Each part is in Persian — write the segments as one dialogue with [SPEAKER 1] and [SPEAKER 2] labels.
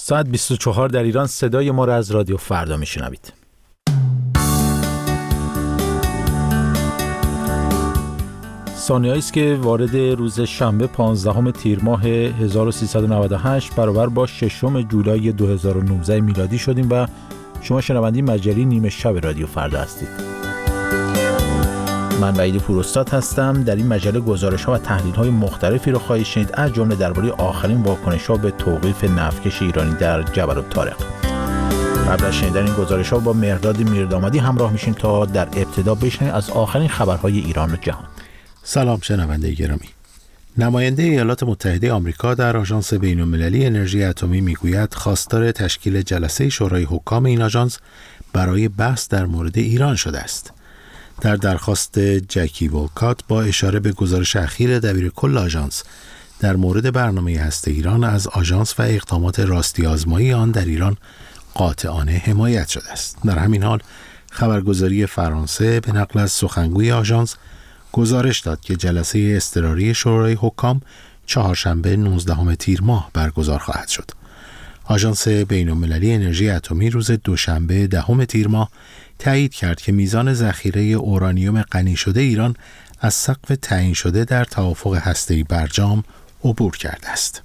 [SPEAKER 1] ساعت 24 در ایران. صدای ما را از رادیو فردا میشنوید. ثانیه‌ای است که وارد روز شنبه 15 تیر ماه 1398 برابر با 6 جولای 2019 میلادی شدیم و شما شنونده مجله نیمه شب رادیو فردا هستید. من وحید پوراستاد هستم. در این مجله گزارش‌ها و تحلیل‌های مختلفی را خواهید شنید، از جمله درباره آخرین واکنش‌ها به توقیف نفتکش ایرانی در جبل الطارق. قبل از شنیدن این گزارش‌ها با مهرداد میردامادی همراه میشیم تا در ابتدا بشنویم از آخرین خبرهای ایران و جهان.
[SPEAKER 2] سلام شنونده گرامی. نماینده ایالات متحده آمریکا در آژانس بین‌المللی انرژی اتمی میگوید خواستار تشکیل جلسه شورای حکام این آژانس برای بحث در مورد ایران شده است. در درخواست جکی ولکات با اشاره به گزارش اخیر دبیرکل آژانس در مورد برنامه هسته ایران از آژانس و اقدامات راستی آزمایی آن در ایران قاطعانه حمایت شده است. در همین حال خبرگزاری فرانسه به نقل از سخنگوی آژانس گزارش داد که جلسه اضطراری شورای حکام چهارشنبه 19 تیر ماه برگزار خواهد شد. آژانس بین‌المللی انرژی اتمی روز دوشنبه 10 تیر ماه تایید کرد که میزان ذخیره اورانیوم غنی شده ایران از سقف تعیین شده در توافق هسته‌ای برجام عبور کرده است.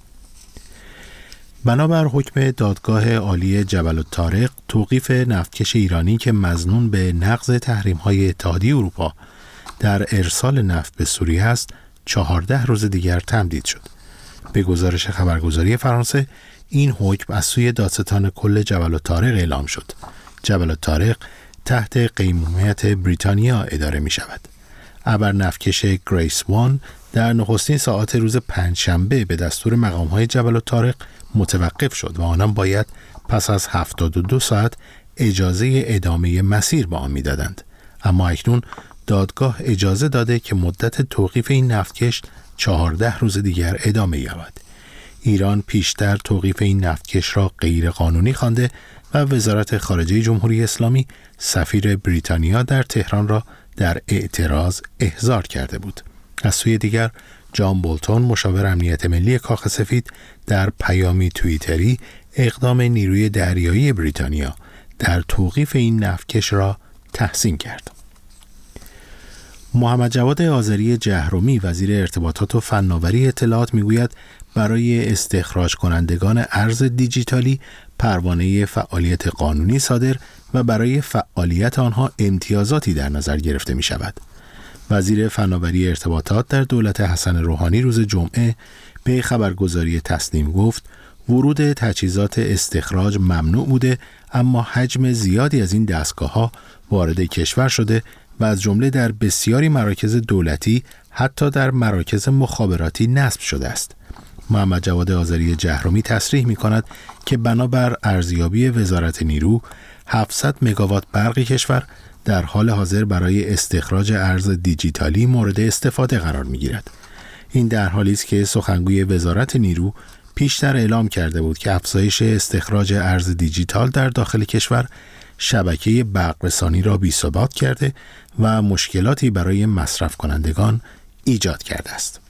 [SPEAKER 2] بنابر حکم دادگاه عالی جبل الطارق، توقیف نفتکش ایرانی که مظنون به نقض تحریم‌های اتحادیه اروپا در ارسال نفت به سوریه است 14 روز دیگر تمدید شد. به گزارش خبرگزاری فرانسه این حکم از سوی دادستان کل جبل الطارق اعلام شد. جبل الطارق تحت قیمومیت بریتانیا اداره می شود. ابرنفتکش گریس وان در نخستین ساعات روز پنجشنبه به دستور مقام‌های جبل الطارق متوقف شد و آنان باید پس از 72 ساعت اجازه ادامه مسیر به آن می‌دادند. اما اکنون دادگاه اجازه داده که مدت توقیف این نفتکش 14 روز دیگر ادامه یابد. ایران پیشتر توقیف این نفتکش را غیر قانونی خوانده و وزارت خارجه جمهوری اسلامی سفیر بریتانیا در تهران را در اعتراض احضار کرده بود. از سوی دیگر جان بولتون مشاور امنیت ملی کاخ سفید در پیامی توییتری اقدام نیروی دریایی بریتانیا در توقیف این نفتکش را تحسین کرد. محمد جواد آذری جهرمی وزیر ارتباطات و فناوری اطلاعات میگوید برای استخراج کنندگان ارز دیجیتالی پروانه فعالیت قانونی صادر و برای فعالیت آنها امتیازاتی در نظر گرفته می شود. وزیر فناوری ارتباطات در دولت حسن روحانی روز جمعه به خبرگزاری تسنیم گفت ورود تجهیزات استخراج ممنوع بوده، اما حجم زیادی از این دستگاه‌ها وارد کشور شده و از جمله در بسیاری مراکز دولتی حتی در مراکز مخابراتی نصب شده است. محمد جواد آذری جهرمی تصریح می‌کند که بنابر ارزیابی وزارت نیرو 700 مگاوات برق کشور در حال حاضر برای استخراج ارز دیجیتالی مورد استفاده قرار می‌گیرد. این در حالی است که سخنگوی وزارت نیرو پیشتر اعلام کرده بود که افزایش استخراج ارز دیجیتال در داخل کشور شبکه برق‌رسانی را بی‌ثبات کرده و مشکلاتی برای مصرف کنندگان ایجاد کرده است.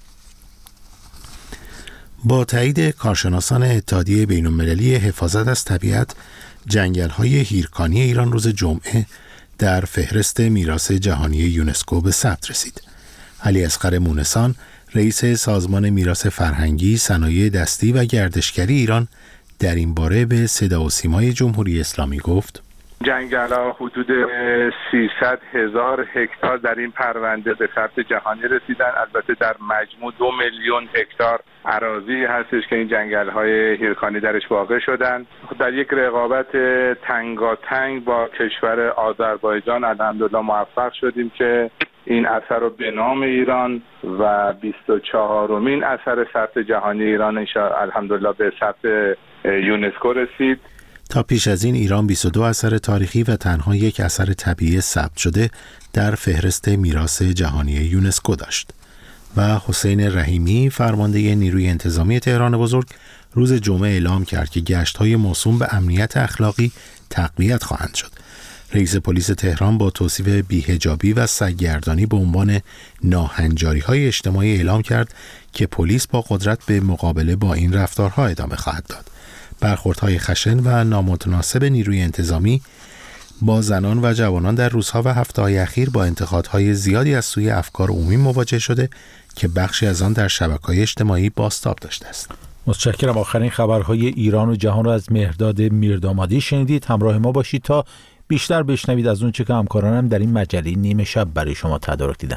[SPEAKER 2] با تایید کارشناسان اتحادیه بین‌المللی حفاظت از طبیعت، جنگل‌های هیرکانی ایران روز جمعه در فهرست میراث جهانی یونسکو به ثبت رسید. علیاصغر مونسان، رئیس سازمان میراث فرهنگی، صنایع دستی و گردشگری ایران در این باره به صدا و سیمای جمهوری اسلامی گفت:
[SPEAKER 3] جنگل‌ها حدود 300,000 هکتار در این پرونده به ثبت جهانی رسیدن. البته در مجموع 2 میلیون هکتار اراضی هستش که این جنگل‌های هیرکانی درش واقع شدن. در یک رقابت تنگاتنگ با کشور آذربایجان الحمدلله موفق شدیم که این اثر رو به نام ایران و 24مین اثر ثبت جهانی ایران الحمدلله به ثبت یونسکو رسید.
[SPEAKER 2] تا پیش از این ایران 22 اثر تاریخی و تنها یک اثر طبیعی ثبت شده در فهرست میراث جهانی یونسکو داشت. و حسین رحیمی، فرمانده نیروی انتظامی تهران بزرگ، روز جمعه اعلام کرد که گشت‌های موسوم به امنیت اخلاقی تقویت خواهند شد. رئیس پلیس تهران با توصیف بی‌حجابی و سگ‌گردانی به عنوان ناهنجاری‌های اجتماعی اعلام کرد که پلیس با قدرت به مقابله با این رفتارها ادامه خواهد داد. برخوردهای خشن و نامتناسب نیروی انتظامی با زنان و جوانان در روزها و هفته‌های اخیر با انتقادهای زیادی از سوی افکار عمومی مواجه شده که بخشی از آن در شبکه‌های اجتماعی بازتاب داشته است.
[SPEAKER 1] متشکرم. آخرین خبرهای ایران و جهان را از مهرداد میردامادی شنیدید. همراه ما باشید تا بیشتر بشنوید از اون چه که همکارانم در این مجله نیمه شب برای شما تدارک دیدن.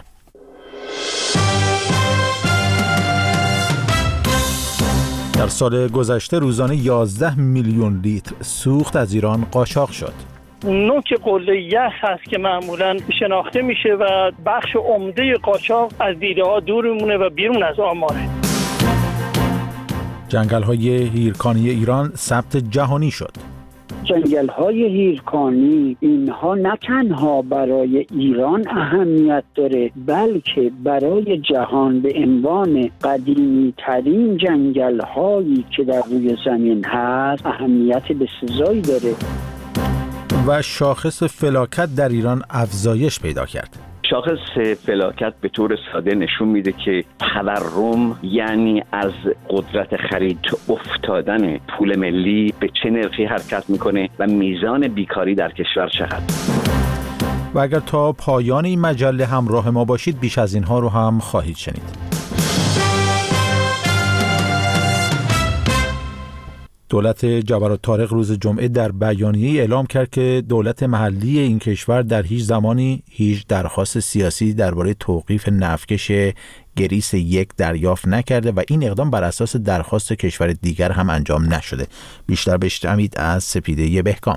[SPEAKER 1] در سال گذشته روزانه 11 میلیون لیتر سوخت از ایران قاچاق شد.
[SPEAKER 4] نوک قله یخ هست که معمولاً شناخته میشه و بخش عمده قاچاق از دیده ها دور میمونه و بیرون از آماره.
[SPEAKER 1] جنگل‌های هیرکانی ایران ثبت جهانی شد.
[SPEAKER 5] جنگل‌های هیرکانی اینها نه تنها برای ایران اهمیت داره بلکه برای جهان به عنوان قدیمی ترین جنگل‌هایی که در روی زمین هست اهمیت بسزایی داره.
[SPEAKER 1] و شاخص فلاکت در ایران افزایش پیدا کرد.
[SPEAKER 6] شاخص فلاکت به طور ساده نشون میده که تورم یعنی از قدرت خرید افتادن پول ملی به چه نرخی حرکت میکنه و میزان بیکاری در کشور چقدر.
[SPEAKER 1] و اگر تا پایان این مجله همراه ما باشید بیش از اینها رو هم خواهید شنید. دولت جبل الطارق روز جمعه در بیانیه‌ای اعلام کرد که دولت محلی این کشور در هیچ زمانی هیچ درخواست سیاسی درباره توقیف نفتکش گریس یک دریافت نکرده و این اقدام بر اساس درخواست کشور دیگر هم انجام نشده. بیشتر بشنوید از سپیده بهکام.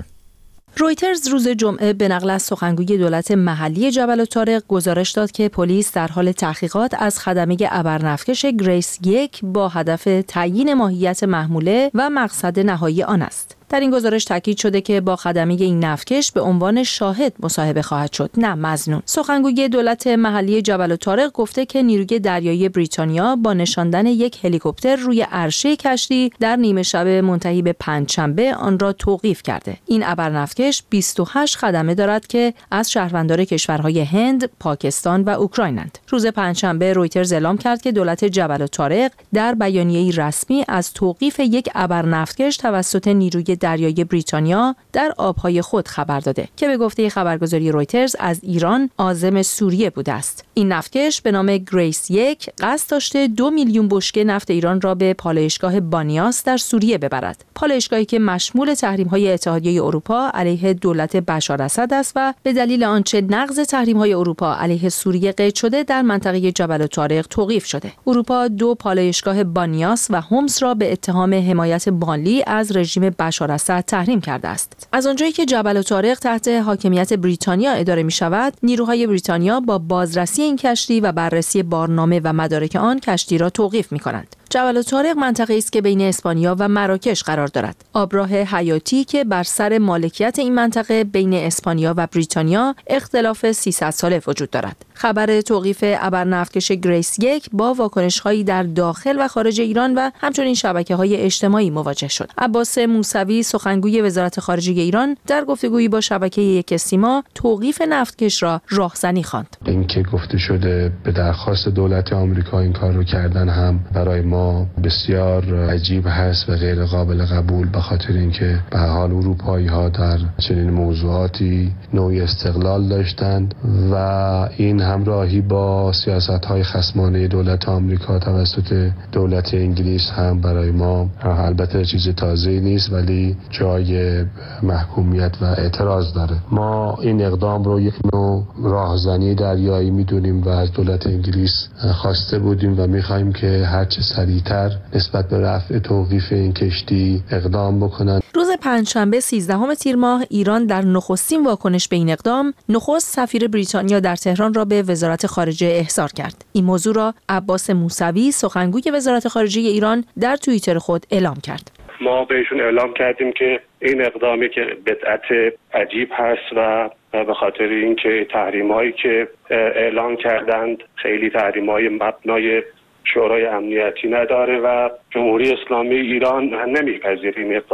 [SPEAKER 7] رویترز روز جمعه به نقل از سخنگوی دولت محلی جبل الطارق گزارش داد که پلیس در حال تحقیقات از خدمه ابرنفتکش گریس یک با هدف تعیین ماهیت محموله و مقصد نهایی آن است. در این گزارش تاکید شده که با خدمه این نفتکش به عنوان شاهد مصاحبه خواهد شد، نه مظنون. سخنگوی دولت محلی جبل الطارق گفته که نیروی دریایی بریتانیا با نشاندن یک هلیکوپتر روی عرشه کشتی در نیمه شب منتهی به پنجشنبه آن را توقیف کرده. این ابرنفتکش 28 خدمه دارد که از شهروندان کشورهای هند، پاکستان و اوکراینند. روز پنجشنبه رویترز اعلام کرد که دولت جبل الطارق در بیانیه‌ای رسمی از توقیف یک ابرنفتکش توسط نیروی دریایی بریتانیا در آبهای خود خبر داده که به گفته خبرگزاری رویترز از ایران عازم سوریه بوده است. این نفتکش به نام گریس یک قصد داشته 2 میلیون بشکه نفت ایران را به پالایشگاه بانیاس در سوریه ببرد. پالایشگاهی که مشمول تحریم‌های اتحادیه اروپا علیه دولت بشار اسد است و به دلیل آنچه نقض تحریم‌های اروپا علیه سوریه قید شده در منطقه جبل الطارق توقیف شده. اروپا 2 پالایشگاه بانیاس و هومس را به اتهام حمایت مالی از رژیم بشار اسد تحریم کرده است. از آنجایی که جبل الطارق تحت حاکمیت بریتانیا اداره می‌شود، نیروهای بریتانیا با بازرسی این کشتی و بررسی بارنامه و مدارک آن کشتی را توقیف می‌کنند. جبل الطارق منطقه‌ای است که بین اسپانیا و مراکش قرار دارد. آبراه حیاتی که بر سر مالکیت این منطقه بین اسپانیا و بریتانیا اختلاف 300 ساله وجود دارد. خبر توقیف ابرنفتکش گریس یک با واکنش‌هایی در داخل و خارج ایران و همچنین شبکه‌های اجتماعی مواجه شد. عباس موسوی سخنگوی وزارت خارجه ایران در گفتگویی با شبکه یک سیما توقیف نفتکش را راهزنی خواند.
[SPEAKER 8] اینکه گفته شده به درخواست دولت آمریکا این کار رو کردن هم برای ما بسیار عجیب هست و غیر قابل قبول، به خاطر اینکه به هر حال اروپایی‌ها در چنین موضوعاتی نوعی استقلال داشتند و این همراهی با سیاست‌های خصمانه دولت آمریکا توسط دولت انگلیس هم برای ما البته چیز تازه‌ای نیست ولی جای محکومیت و اعتراض داره. ما این اقدام رو یک نوع راهزنی دریایی می‌دونیم و از دولت انگلیس خواسته بودیم و می‌خوایم که هرچه سریعتر نسبت به رفع توقیف این کشتی اقدام بکنن.
[SPEAKER 7] روز پنجشنبه 13 تیر ماه ایران در نخستین واکنش به این اقدام نخست سفیر بریتانیا در تهران را به وزارت خارجه احضار کرد. این موضوع را عباس موسوی سخنگوی وزارت خارجه ایران در توییتر خود اعلام کرد.
[SPEAKER 9] ما بهشون اعلام کردیم که این اقدامی که بدعت عجیب هست و به خاطر اینکه تحریم‌هایی که اعلان کردند خیلی تحریم‌های مبنای شورای امنیتی نداره و جمهوری اسلامی ایران نمیپذیره این اقدام.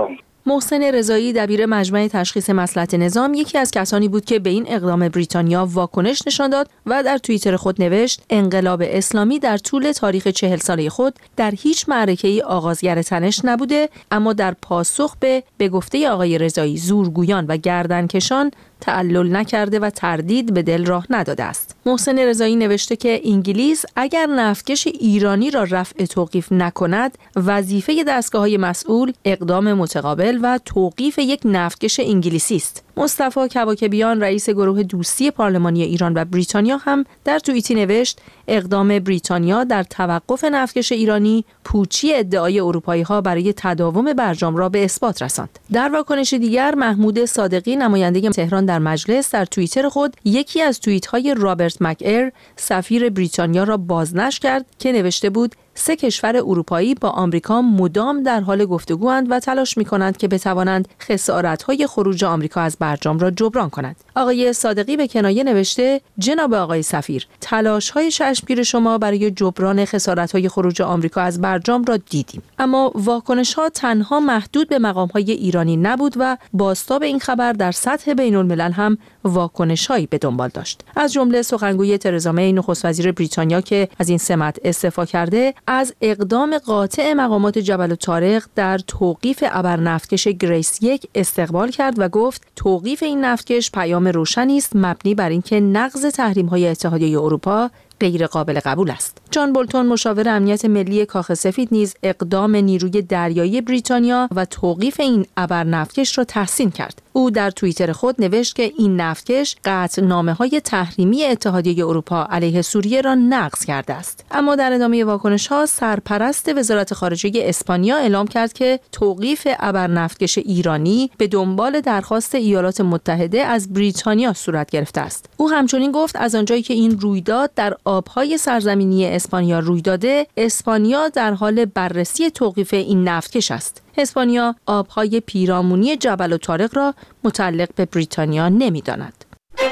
[SPEAKER 7] محسن رضایی دبیر مجمع تشخیص مصلحت نظام یکی از کسانی بود که به این اقدام بریتانیا واکنش نشان داد و در توییتر خود نوشت: انقلاب اسلامی در طول تاریخ 40 ساله خود در هیچ معرکه‌ای آغازگر تنش نبوده، اما در پاسخ به گفته آقای رضایی زورگویان و گردنکشان تعلل نکرده و تردید به دل راه نداده است. محسن رضایی نوشته که انگلیس اگر نفتکش ایرانی را رفع توقیف نکند، وظیفه دستگاه‌های مسئول اقدام متقابل و توقیف یک نفتکش انگلیسی است. مصطفی کواکبیان رئیس گروه دوستی پارلمانی ایران و بریتانیا هم در توییتی نوشت: اقدام بریتانیا در توقف نفتکش ایرانی پوچی ادعای اروپایی‌ها برای تداوم برجام را به اثبات رساند. در واکنش دیگر محمود صادقی نماینده تهران در مجلس در توییتر خود یکی از توییت‌های رابرت مک‌ایر سفیر بریتانیا را بازنشر کرد که نوشته بود: 3 کشور اروپایی با آمریکا مدام در حال گفتگواند و تلاش می‌کنند که بتوانند خسارت‌های خروج آمریکا از برجام را جبران کنند. آقای صادقی به کنایه نوشته: جناب آقای سفیر، تلاش‌های چشمگیر شما برای جبران خسارت‌های خروج آمریکا از برجام را دیدیم، اما واکنش‌ها تنها محدود به مقام‌های ایرانی نبود و بازتاب این خبر در سطح بین‌الملل هم واکنش‌هایی به دنبال داشت. از جمله سخنگوی ترزا می نخست وزیر بریتانیا که از این سمت استعفا کرده، از اقدام قاطع مقامات جبل الطارق در توقیف ابرنفتکش گریس 1 استقبال کرد و گفت توقیف این نفتکش پیام روشنی است مبنی بر اینکه نقض تحریم‌های اتحادیه اروپا غیر قابل قبول است. جان بولتون مشاور امنیت ملی کاخ سفید نیز اقدام نیروی دریایی بریتانیا و توقیف این ابرنفتکش را تحسین کرد. او در توییتر خود نوشت که این نفتکش قطعنامه‌های تحریمی اتحادیه اروپا علیه سوریه را نقض کرده است. اما در ادامه واکنش‌ها سرپرست وزارت خارجه اسپانیا اعلام کرد که توقیف ابرنفتکش ایرانی به دنبال درخواست ایالات متحده از بریتانیا صورت گرفته است. او همچنین گفت از آنجایی که این رویداد در آبهای سرزمینی اسپانیا روی داده، اسپانیا در حال بررسی توقیف این نفتکش است. اسپانیا آبهای پیرامونی جبل الطارق را متعلق به بریتانیا نمی‌داند.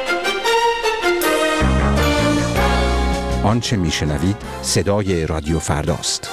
[SPEAKER 10] آنچه میشنوید صدای رادیو فرداست.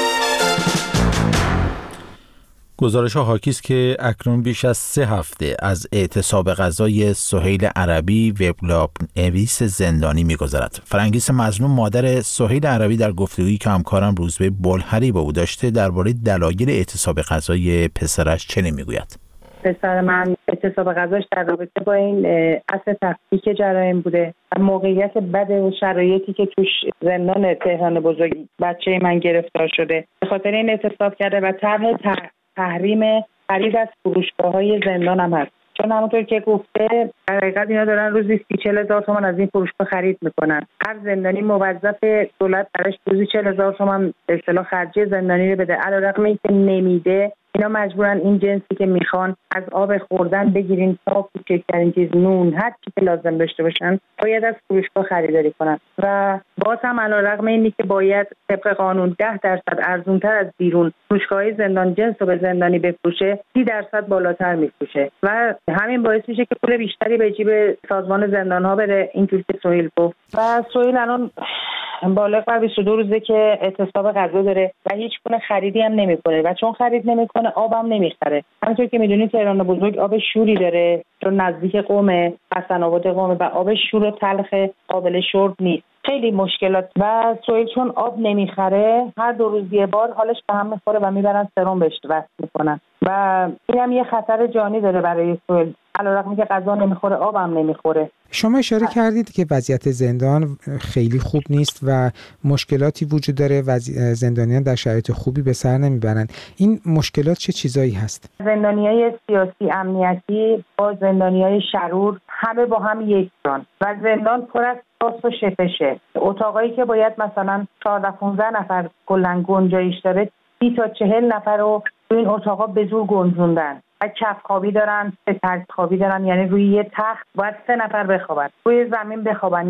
[SPEAKER 1] گزارش‌ها حاکی است که اکنون بیش از 3 هفته از اعتصاب غذای سهیل عربی وبلاگ نویس زندانی می‌گذرد. فرنگیس مظنون مادر سهیل عربی در گفتگویی که همکارم روزبه بلحری با او داشته درباره دلایل اعتصاب غذای پسرش چنین می‌گوید.
[SPEAKER 11] پسر من اعتصاب غذاش در رابطه با این اصل تفکیک جرایم بوده و موقعیت بد و شرایطی که توش زندان تهران بزرگ بچه من گرفتار شده به خاطر این اعتصاب کرده و طرح تحریم خرید از فروشگاه‌های زندان هم هست. چون همونطور که گفته در حقیقت اینا دارن روزی 30-40,000 تومان از این فروشگاه خرید میکنن. هر زندانی موظف دولت براش روزی 40,000 تومان به اصطلاح خرجی زندانی رو بده. علیرغم اینکه نمیده، اینا مجبورن این جنسی که میخوان از آب خوردن بگیرین تا کوچکترین چیز، نون، هر چی که لازم داشته باشن باید از فروشگاه خریداری کنن. و باز هم علیرغم اینی که باید طبق قانون 10% ارزونتر از بیرون فروشگاه‌های زندان جنس رو به زندانی بفروشه، 30% بالاتر میفروشه و همین باعث میشه که پول بیشتری به جیب سازمان زندان‌ها بره. اینجوری که سهیل گفت و سهیل الان بالغ بر 22 روزه که اعتصاب غذا داره و هیچ گونه خریدی هم نمیکنه و چون خرید نمیکنه آبم نمیخره. همونطور که میدونید تهران بزرگ آب شوری داره چون نزدیک قم، حسن آباد قم و آب شور و تلخ قابل شرب نیست. خیلی مشکلات و سهیل چون آب نمیخره هر 2 روز یه بار حالش به هم میخوره و میبرن سرم بهش وصل میکنن و این هم یه خطر جانی داره برای سهیل. علیرغم اینکه غذا نمیخوره آبم نمیخوره.
[SPEAKER 12] شما اشاره کردید که وضعیت زندان خیلی خوب نیست و مشکلاتی وجود داره و زندانیان در شرایط خوبی به سر نمیبرند. این مشکلات چه چیزایی هست؟
[SPEAKER 11] زندانیای سیاسی امنیتی با زندانیای شرور همه با هم یکسان و زندان پر از تاس و شپشه. اتاقایی که باید مثلا 14-15 نفر کلا گنجایش داره 30 تا 40 نفر رو تو این اتاقا به زور گنجوندن و کف خوابی دارن، 3 تخت خوابی دارن، یعنی روی یه تخت باید 3 نفر بخوابن، روی زمین بخوابن، یعنی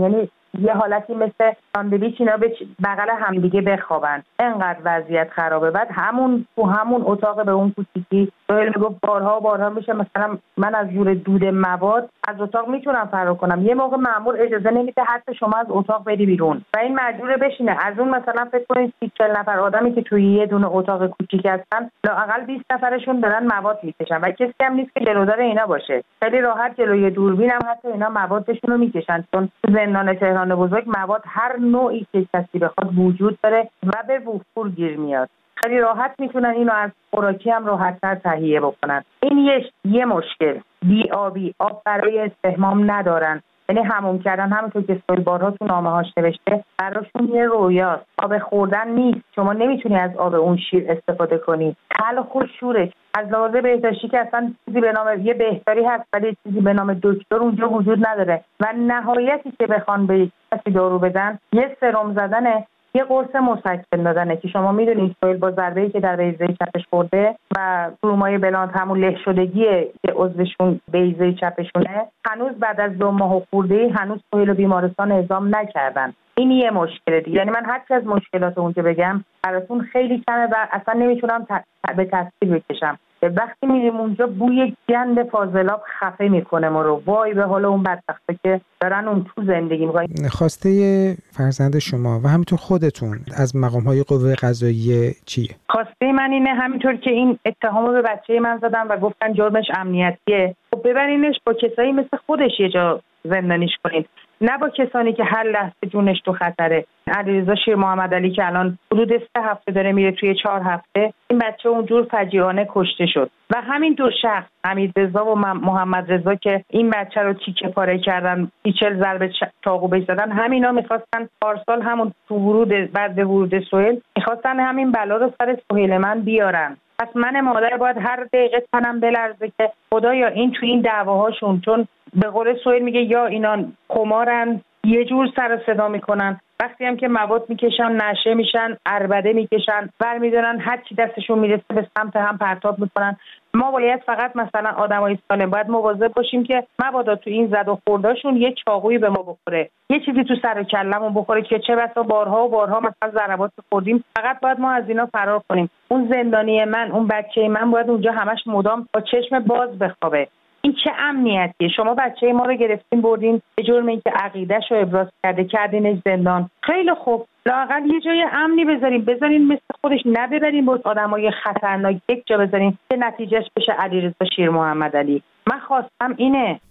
[SPEAKER 11] یه حالتی مثل ساندویچ اینا به بغل همدیگه بخوابن. انقدر وضعیت خرابه. بعد همون اتاق به اون کوچیکی میگفت بارها میشه مثلا من از جور دود مواد از اتاق میتونم فرار کنم. یه موقع مأمور اجازه نمیده حتی شما از اتاق بری بیرون و این مجبوره بشینه. از اون مثلا فکر کنید 40 نفر آدمی که توی یه دونه اتاق کوچیک هستن لااقل 20 نفرشون دارن مواد میکشن و کسی هم نیست که جلودار اینا باشه. خیلی راحت جلوی دوربین هم حتی اینا موادشون رو میکشن، چون زندان تهران بزرگ مواد هر نوعی که کسی بخواد وجود داره و به وفور گیر میاد. خیلی راحت میتونن اینو از خوراکی هم راحت‌تر تهیه بکنن. این یه مشکل. بی‌آبی، آب برای استحمام ندارن. یعنی حموم کردن همونطور که سویل بارها تو نامه‌هاش نوشته براشون یه رویاست. آب خوردن نیست. شما نمیتونی از آب اون شیر استفاده کنی. تلخ و شوره. از لحاظ بهداشتی که اصلا چیزی به نام یه بهداری هست ولی چیزی به نام دکتر اونجا وجود نداره و نهایتی که بخوان به کسی دارو بدن یه سرم زدنه، یه قرص مسکن دادنه که شما میدونید سویل با ضربه‌ای که در بیضه چپش خورده و ترومای بلانت همون له شدگی که عضوشون بیضه چپشونه هنوز بعد از 2 ماه خورده هنوز سویل بیمارستان اعزام نکردن. این یه مشکل دیگه. یعنی من هر چی از مشکلات اونجا بگم براتون خیلی کمه و اصلا نمیتونم به تصویر بکشم. وقتی میریم اونجا بوی گند فاضلاب خفه میکنه ما رو. وای به حال اون بدبختا که دارن اون تو زندگی میکنن.
[SPEAKER 12] خواسته فرزند شما و همینطور خودتون از مقام‌های قوه قضاییه چیه؟
[SPEAKER 11] خواسته من اینه همینطور که این اتهامو به بچه من زدن و گفتن جرمش امنیتیه، خب ببرینش با کسایی مثل خودش یه جا زندانیش کنین، نه با کسانی که هر لحظه جونش تو خطره. علیرضا شیر محمد علی که الان حدود 3 هفته داره میره توی 4 هفته، این بچه اونجور فجیعانه کشته شد و همین 2 شخص حمید رضا و محمد رضا که این بچه رو تیکه پاره کردن، 40 ضربه چاقو بهش زدن، همینا میخواستن پارسال همون تو ورود بعد به ورود سهیل میخواستن همین بلا رو سر سهیل من بیارن. پس من مادر باید هر دقیقه تنم بلرزه که خدایا این تو این دعواهاشون، چون به قول سهیل میگه یا اینا خمارن یه جور سر و صدا میکنن، وقتی هم که مواد میکشن نشه میشن، عربده میکشن، برمیدارن هر چی دستشون میرسه به سمت هم پرتاب میکنن. ما باید فقط مثلا آدمای سالم باید مواظب باشیم که مبادا تو این زد و خورداشون یه چاقویی به ما بخوره، یه چیزی تو سر و کلمون بخوره که چه بسا بارها و بارها مثلا ضربات خوردیم. فقط باید ما از اینا فرار کنیم. اون زندانی من، اون بچه من باید اونجا همش مدام با چشم باز بخوابه. این چه امنیتیه؟ شما بچه ما رو گرفتین بردین به جرم اینکه عقیده‌ش رو ابراز کرده کردینش زندان. خیلی خوب، لااقل یه جای امنی بذارین مثل خودش، نبرین با آدمای خطرناک یک جا بذارین که نتیجهش بشه علیرضا شیر محمد علی. من خواستم اینه.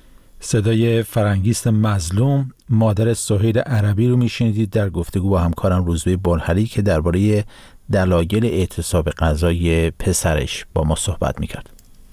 [SPEAKER 1] صدای فرنگیست مظلوم مادر سهیل عربی رو میشنیدید در گفتگو با همکارم روزبه برهلی که درباره دلایل اعتصاب قضایی پسرش با ما صحبت میکرد.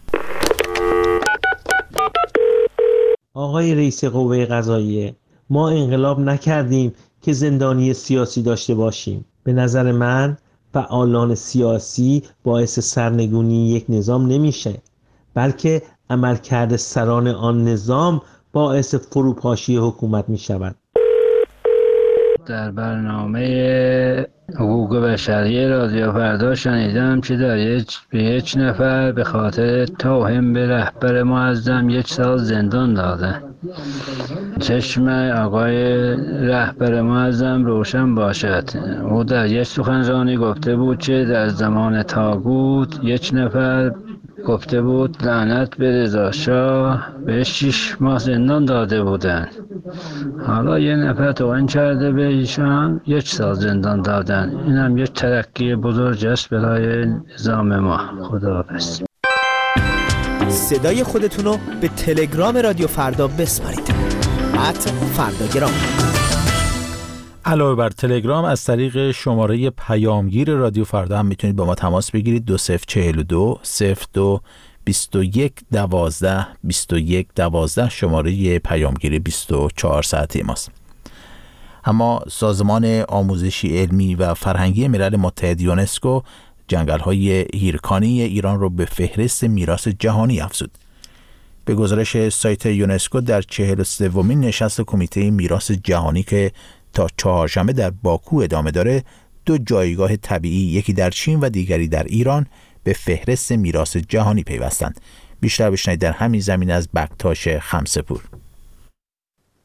[SPEAKER 13] آقای رئیس قوه قضاییه، ما انقلاب نکردیم که زندانی سیاسی داشته باشیم. به نظر من فعالان سیاسی باعث سرنگونی یک نظام نمیشه، بلکه عملکرد سران آن نظام باعث فروپاشی حکومت میشود.
[SPEAKER 14] در برنامه حقوق بشری رادیو فردا شنیدم که به یک نفر به خاطر توهین به رهبر معظم 1 سال زندان دادن. چشم آقای رهبر معظم روشن باشد. او در یک سخنرانی گفته بود که در زمان طاغوت 1 نفر گفته بود لعنت به رضا شاه به 6 ماه زندان داده بودن. حالا 1 نفر توهین کرده به ایشان 1 سال زندان دادن. این هم یک ترقی بزرگ است برای نظام ما. خداحافظ.
[SPEAKER 15] صدای خودتون رو به تلگرام رادیو فردا بسپارید. @فرداگرام.
[SPEAKER 1] علاوه بر تلگرام از طریق شماره پیامگیر رادیو فردا هم میتونید با ما تماس بگیرید. 2042 02 21 12 21 12 شماره پیامگیر 24 ساعته ماست. اما سازمان آموزشی علمی و فرهنگی ملل متحد یونسکو جنگل‌های هیرکانی ایران رو به فهرست میراث جهانی افزود. به گزارش سایت یونسکو در 43مین نشست کمیته میراث جهانی که تا 4شنبه در باکو ادامه داره، 2 جایگاه طبیعی، یکی در چین و دیگری در ایران، به فهرست میراث جهانی پیوستند. بیشتر بشنوید در همین زمینه از بکتاش خمسه‌پور.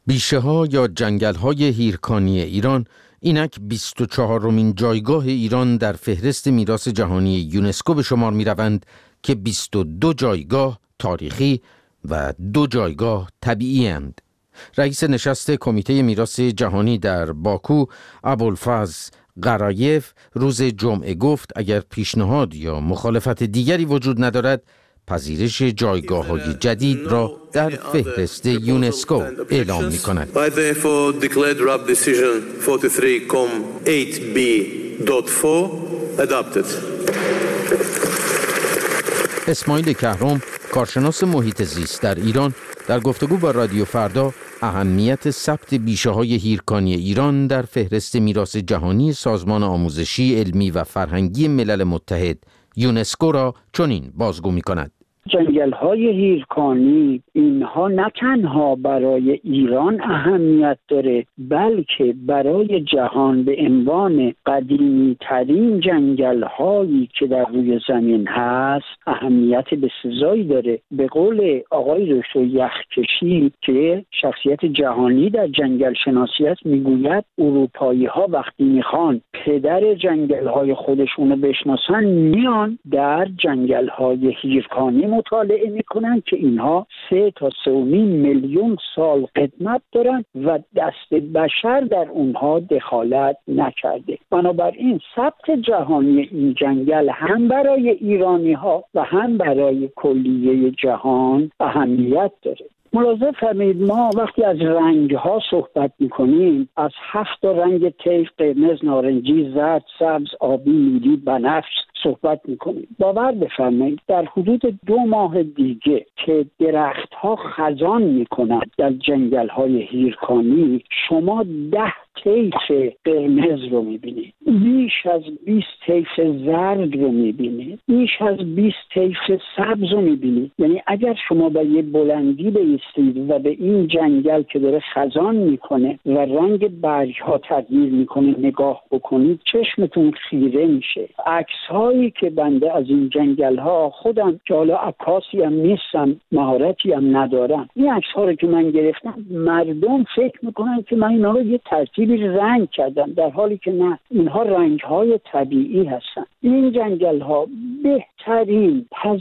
[SPEAKER 16] بیشه‌ها یا جنگل‌های هیرکانی ایران اینک 24مین جایگاه ایران در فهرست میراث جهانی یونسکو به شمار می‌روند که 22 جایگاه تاریخی و 2 جایگاه طبیعی اند. رئیس نشست کمیته میراث جهانی در باکو ابوالفضل قرایف روز جمعه گفت اگر پیشنهاد یا مخالفت دیگری وجود ندارد پذیرش جایگاه‌های جدید را در فهرست یونسکو اعلام می‌کند. اسماعیل کهرم کارشناس محیط زیست در ایران در گفتگو با رادیو فردا اهمیت ثبت بیشه‌های هیرکانی ایران در فهرست میراث جهانی سازمان آموزشی، علمی و فرهنگی ملل متحد یونسکو را چنین بازگو می‌کند.
[SPEAKER 5] جنگل‌های هیرکانی اینها نه تنها برای ایران اهمیت داره بلکه برای جهان به عنوان قدیمی ترین جنگل‌هایی که در روی زمین هست اهمیت بسزایی داره. به قول آقای دکتر یخکشی که شخصیت جهانی در جنگل شناسی است میگوید اروپایی‌ها وقتی میخوان پدر جنگل‌های خودشونو بشناسن میان در جنگل‌های هیرکانی مطالعه میکنن که اینها 3 تا 3.5 میلیون سال قدمت دارن و دست بشر در اونها دخالت نکرده. بنابراین ثبت جهانی این جنگل هم برای ایرانی ها و هم برای کلیه جهان اهمیت داره. ملاحظه فرمایید ما وقتی از رنگ ها صحبت میکنیم از 7 رنگ طیف قرمز، نارنجی، زرد، سبز، آبی، نیلی، بنفش صحبت میکنیم. باور بفرمایید در حدود 2 ماه دیگه که درخت ها خزان میکنند در جنگل های هیرکانی شما 10 طیف قرمز رو میبینید، بیش از 20 طیف زرد رو میبینید، بیش از 20 طیف سبز رو میبینید. یعنی اگر شما به یه بلندی بایستید و به این جنگل که داره خزان میکنه و رنگ برگ ها تغییر میکنه نگاه بکنید چشمتون خیره میشه. عکس هایی که بنده از این جنگل ها خودم که حالا عکاسی هم نیستم مهارتی هم ندارم، این عکس ها رو که من گرفتم مردم فکر میکنن که من اینا رو یه ترتیب رنگ کردم در حالی که نه، اینها رنگ های طبیعی هستن. این جنگل ها بهترین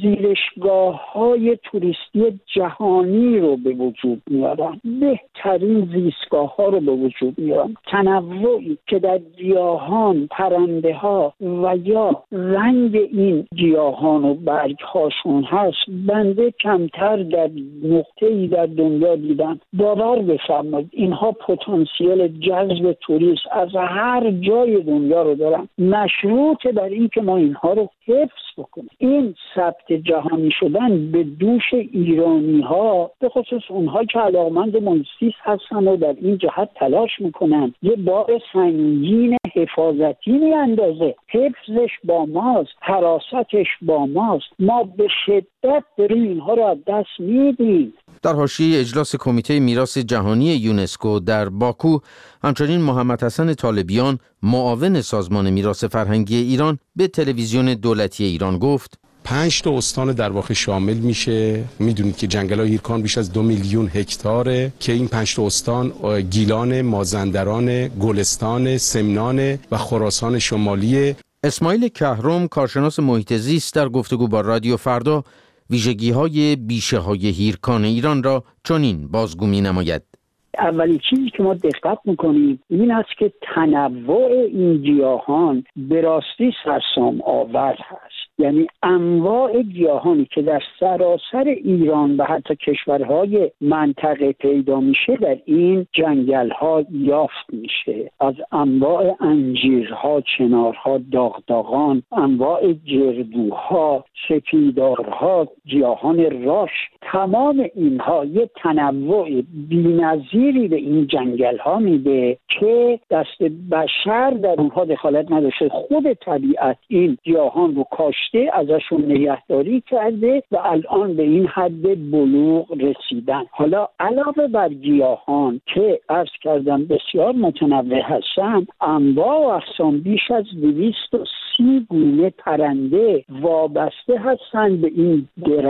[SPEAKER 5] پذیرشگاه های توریستی جهانی رو به وجود میارن، بهترین زیستگاه ها رو به وجود میارن. تنوعی که در گیاهان، پرنده ها و یا رنگ این گیاهان و برگ هاشون هست بنده کمتر در نقطه‌ای در دنیا دیدم. باور بفرمایید اینها پتانسیل جذب توریست از هر جای دنیا رو دارن، مشروط بر این که ما اینها رو حفظ بکنیم. این ثبت جهانی شدن به دوش ایرانی ها به خصوص اونها که علاقمند محیط زیست هستن و در این جهت تلاش میکنن یه بار سنگین حفاظتی میاندازه. حفظش با ماست، حراستش با ماست. ما به شدت داریم اینها رو از دست میدیم.
[SPEAKER 16] در حاشیه اجلاس کمیته میراث جهانی یونسکو در باکو همچنین محمد حسن طالبیان معاون سازمان میراث فرهنگی ایران به تلویزیون دولتی ایران گفت
[SPEAKER 17] 5 تا استان در واقع شامل میشه. میدونید که جنگل‌های هیرکان بیش از 2 میلیون هکتاره که این 5 تا استان گیلان، مازندران، گلستان، سمنان و خراسان شمالی.
[SPEAKER 16] اسماعیل کهرم کارشناس محیط زیست در گفتگو با رادیو فردا ویژگی‌های بیشه‌های هیرکان ایران را چنین بازگو می‌نماید.
[SPEAKER 5] اولین چیزی که ما دقت میکنیم این است که تنوع این گیاهان به راستی سرسام آور هست. یعنی انواع گیاهانی که در سراسر ایران و حتی کشورهای منطقه پیدا میشه در این جنگل‌ها یافت میشه. از انواع انجیرها، چنارها، داغداغان، انواع جردوها، سپیدارها، گیاهان راش، تمام اینها یه تنوع بی‌نظیری به این جنگل‌ها میده که دست بشر در اونها دخالت نداشته. خود طبیعت این گیاهان رو کاشته، ازشون نگهداری کرده و الان به این حد بلوغ رسیدن. حالا علاوه بر گیاهان که عرض کردم بسیار متنوع هستن، انواع و اقسام بیش از 230 گونه پرنده وابسته هستند به این درخت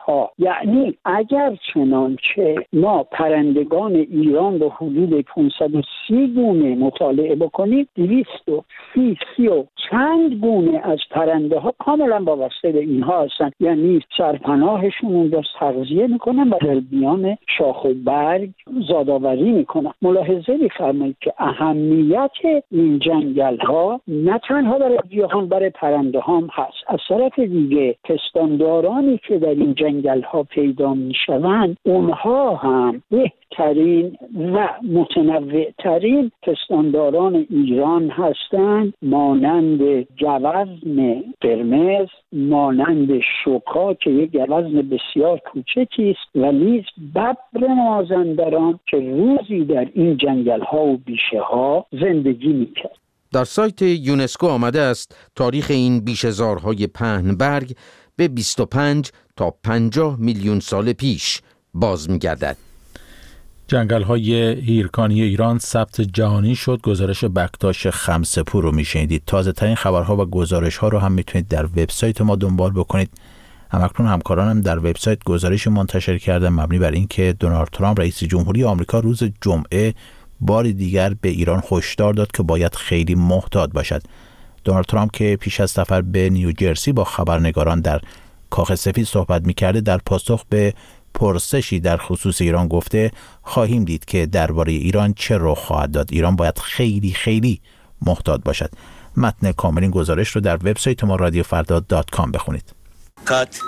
[SPEAKER 5] ها. یعنی اگر چنانچه ما پرندگان ایران رو حدود 530 گونه مطالعه بکنیم، 230 و چند گونه از پرنده ها کاملا وابسته به اینها هستند. یعنی سرپناهشون اونجا تغذیه میکنن و در بیان شاخ و برگ زادآوری میکنن. ملاحظه می‌فرمایید که اهمیت این جنگل ها نه تنها برای گیاهان، برای پرنده هم هست. از طرف دیگه پستاندارانی که در این جنگل ها پیدا میشوند، اونها هم بهترین و متنوعترین پستانداران ایران هستند، مانند گوزن قرمز، مانند شوکا که یک گوزن بسیار کوچکی است، و نیز ببر مازندران که روزی در این جنگل ها و بیشه ها زندگی میکرد.
[SPEAKER 16] در سایت یونسکو آمده است تاریخ این بیشه‌زارهای پهنبرگ به 25 تا 50 میلیون سال پیش باز می‌گردد.
[SPEAKER 1] جنگل‌های هیرکانی ایران ثبت جهانی شد. گزارش بکتاش خمسه‌پور رو میشنیدید. تازه‌ترین خبرها و گزارش‌ها رو هم میتونید در وبسایت ما دنبال بکنید. همکنون همکارانم در وبسایت گزارش منتشر کردن مبنی بر اینکه دونالد ترامپ رئیس جمهوری آمریکا روز جمعه بار دیگر به ایران هشدار داد که باید خیلی محتاط باشد. دونالد ترامپ که پیش از سفر به نیوجرسی با خبرنگاران در کاخ سفید صحبت می‌کرده، در پاسخ به پرسشی در خصوص ایران گفته خواهیم دید که درباره ایران چه رخ خواهد داد. ایران باید خیلی خیلی محتاط باشد. متن کامل این گزارش رو در وبسایت ما radiofrda.com بخونید.
[SPEAKER 18] کات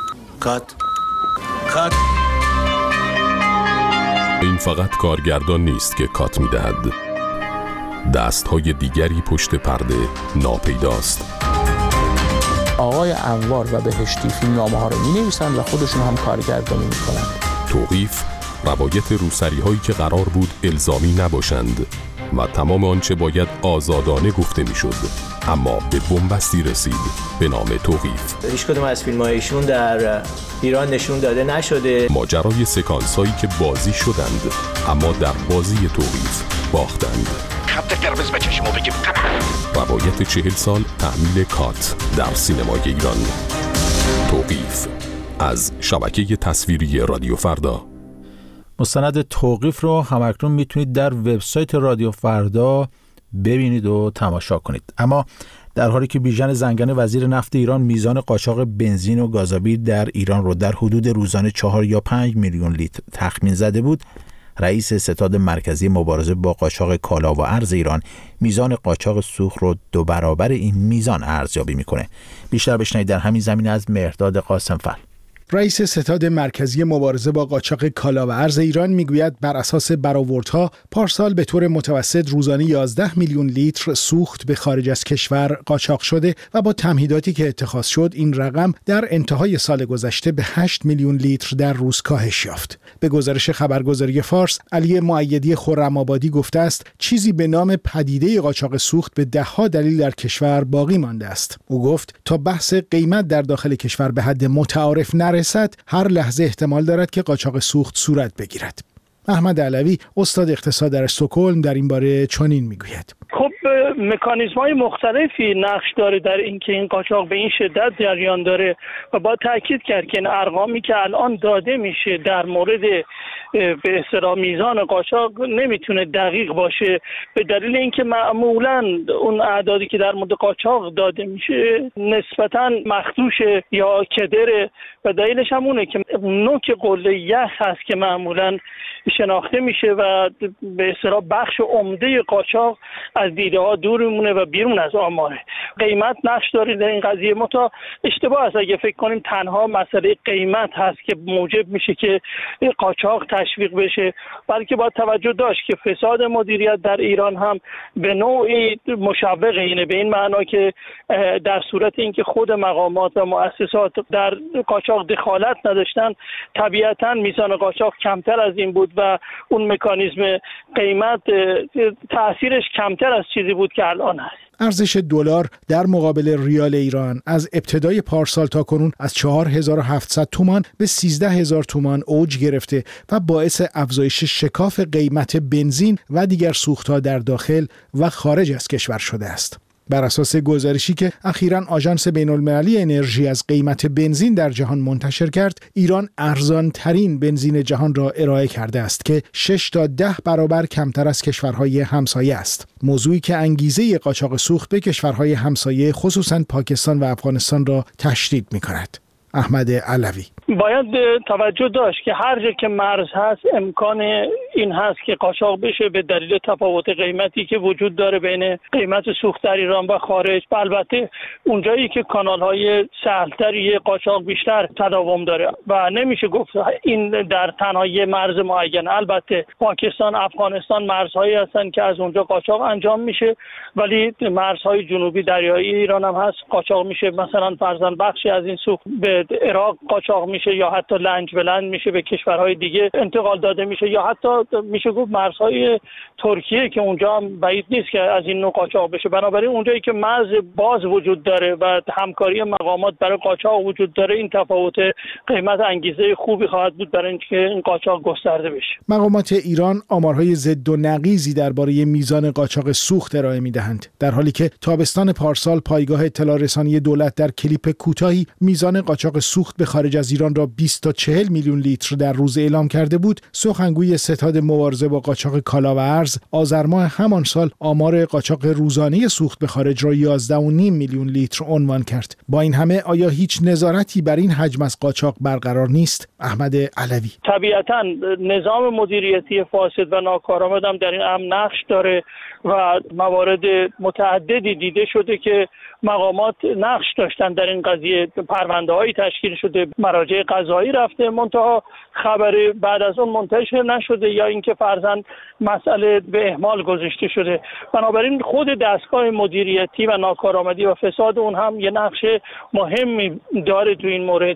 [SPEAKER 19] این فقط کارگردان نیست که کات می‌دهد. دست‌های دیگری پشت پرده ناپیداست.
[SPEAKER 20] آقای انوار و بهشتی فیلمنامه‌ها رو می‌نویسن و خودشون هم کارگردانی می‌کنن.
[SPEAKER 19] توقیف روایت روسری‌هایی که قرار بود الزامی نباشند و تمام آنچه باید آزادانه گفته می‌شد اما به بنبستی رسید به نام توقیف.
[SPEAKER 18] هیچ کدوم از فیلم‌هایشون در ایران نشون داده نشده.
[SPEAKER 19] ماجرای سکانس‌هایی که بازی شدند اما در بازی توقیف باختند.
[SPEAKER 18] خط قرمز به چشمو بگیم.
[SPEAKER 19] روایت 40 سال تحمیل کات در سینمای ایران. توقیف از شبکه تصویری رادیو فردا.
[SPEAKER 1] مستند توقیف رو همکنون میتونید در وبسایت رادیو فردا ببینید و تماشا کنید. اما در حالی که بیژن زنگنه وزیر نفت ایران میزان قاچاق بنزین و گازوئیل در ایران رو در حدود روزانه 4 یا 5 میلیون لیتر تخمین زده بود، رئیس ستاد مرکزی مبارزه با قاچاق کالا و ارز ایران میزان قاچاق سوخت رو 2 برابر این میزان ارزیابی میکنه. بیشتر بشنوید در همین زمینه از مهرداد قاسمفر.
[SPEAKER 21] رئیس ستاد مرکزی مبارزه با قاچاق کالا و ارز ایران میگوید بر اساس برآوردها پارسال به طور متوسط روزانه 11 میلیون لیتر سوخت به خارج از کشور قاچاق شده و با تمهیداتی که اتخاذ شد این رقم در انتهای سال گذشته به 8 میلیون لیتر در روز کاهش یافت. به گزارش خبرگزاری فارس، علی مؤیدی خرم‌آبادی گفته است چیزی به نام پدیده قاچاق سوخت به ده‌ها دلیل در کشور باقی مانده است. او گفت تا بحث قیمت در داخل کشور به حد متعارف نرسد، هر لحظه احتمال دارد که قاچاق سوخت صورت بگیرد. احمد علوی استاد اقتصاد در استکهلم در این باره چنین میگوید:
[SPEAKER 4] خب مکانیزم‌های مختلفی نقش داره در اینکه این قاچاق به این شدت جریان داره و با تاکید کرد که این ارقامی که الان داده میشه در مورد به اصطلاح میزان قاچاق نمیتونه دقیق باشه، به دلیل اینکه معمولا اون اعدادی که در مورد قاچاق داده میشه نسبتاً مخدوش یا کدره و دلیلش هم اونه که نوک قله یخ هست که معمولا شناخته میشه و به اصطلاح بخش عمده قاچاق از دیده ها دور میمونه و بیرون از آماره. قیمت نقش داره در این قضیه. متا اشتباه است اگه فکر کنیم تنها مسئله قیمت هست که موجب میشه که قاچاق تشویق بشه، بلکه باید توجه داشت که فساد مدیریت در ایران هم به نوعی مشوق اینه، به این معنا که در صورت اینکه خود مقامات و مؤسسات در قاچاق دخالت نداشتن، طبیعتاً میزان قاچاق کمتر از این بود و اون مکانیزم قیمت تأثیرش کمتر از چیزی بود که الان هست.
[SPEAKER 21] ارزش دلار در مقابل ریال ایران از ابتدای پارسال تا کنون از 4700 تومان به 13000 تومان اوج گرفته و باعث افزایش شکاف قیمت بنزین و دیگر سوخت‌ها در داخل و خارج از کشور شده است. بر اساس گزارشی که اخیراً آژانس بین‌المللی انرژی از قیمت بنزین در جهان منتشر کرد، ایران ارزان‌ترین بنزین جهان را ارائه کرده است که 6 تا 10 برابر کمتر از کشورهای همسایه است. موضوعی که انگیزه قاچاق سوخت به کشورهای همسایه خصوصاً پاکستان و افغانستان را تشدید می‌کند. احمد علوی:
[SPEAKER 4] باید توجه داشت که هر جا که مرز هست امکان این هست که قاچاق بشه به دلیل تفاوت قیمتی که وجود داره بین قیمت سوخت در ایران و خارج. و البته اونجایی که کانال‌های سهل‌تری قاچاق بیشتر تداوم داره و نمیشه گفت این در تنها یه مرز معین. البته پاکستان، افغانستان مرزهایی هستن که از اونجا قاچاق انجام میشه، ولی مرزهای جنوبی دریایی ایران هم هست قاچاق میشه. مثلا فرضاً بخشی از این سوخت به عراق قاچاق میشه یا حتی لنج به لنج میشه به کشورهای دیگه انتقال داده میشه، یا حتی میشه گفت مرزهای ترکیه که اونجا هم بعید نیست که از این نوع قاچاق بشه. بنابراین اونجایی که مرز باز وجود داره و همکاری مقامات برای قاچاق وجود داره، این تفاوت قیمت انگیزه خوبی خواهد بود برای اینکه این قاچاق گسترده بشه.
[SPEAKER 21] مقامات ایران آمارهای ضد و نقیضی درباره میزان قاچاق سوخت ارائه میدهند، در حالی که تابستان پارسال پایگاه اطلاع رسانی دولت در کلیپ کوتاهی میزان قاچاق سوخت به خارج از ایران را 20 تا 40 میلیون لیتر در روز اعلام کرده بود. سخنگوی ستاد مبارزه با قاچاق کالا و ارز آذر ماه همان سال آمار قاچاق روزانه سوخت به خارج را 11.5 میلیون لیتر عنوان کرد. با این همه آیا هیچ نظارتی بر این حجم از قاچاق برقرار نیست؟ احمد علوی:
[SPEAKER 4] طبیعتاً نظام مدیریتی فاسد و ناکارآمد هم در این امر نقش داره و موارد متعددی دیده شده که مقامات نقش داشتن در این قضیه. پرونده‌هایی تشکیل شده، مراجع قضایی رفته، منتها خبری بعد از اون منتشر نشده یا اینکه فرضاً مسئله به اهمال گذاشته شده. بنابراین خود دستگاه مدیریتی و ناکارآمدی و فساد اون هم یه نقش مهمی داره تو این مورد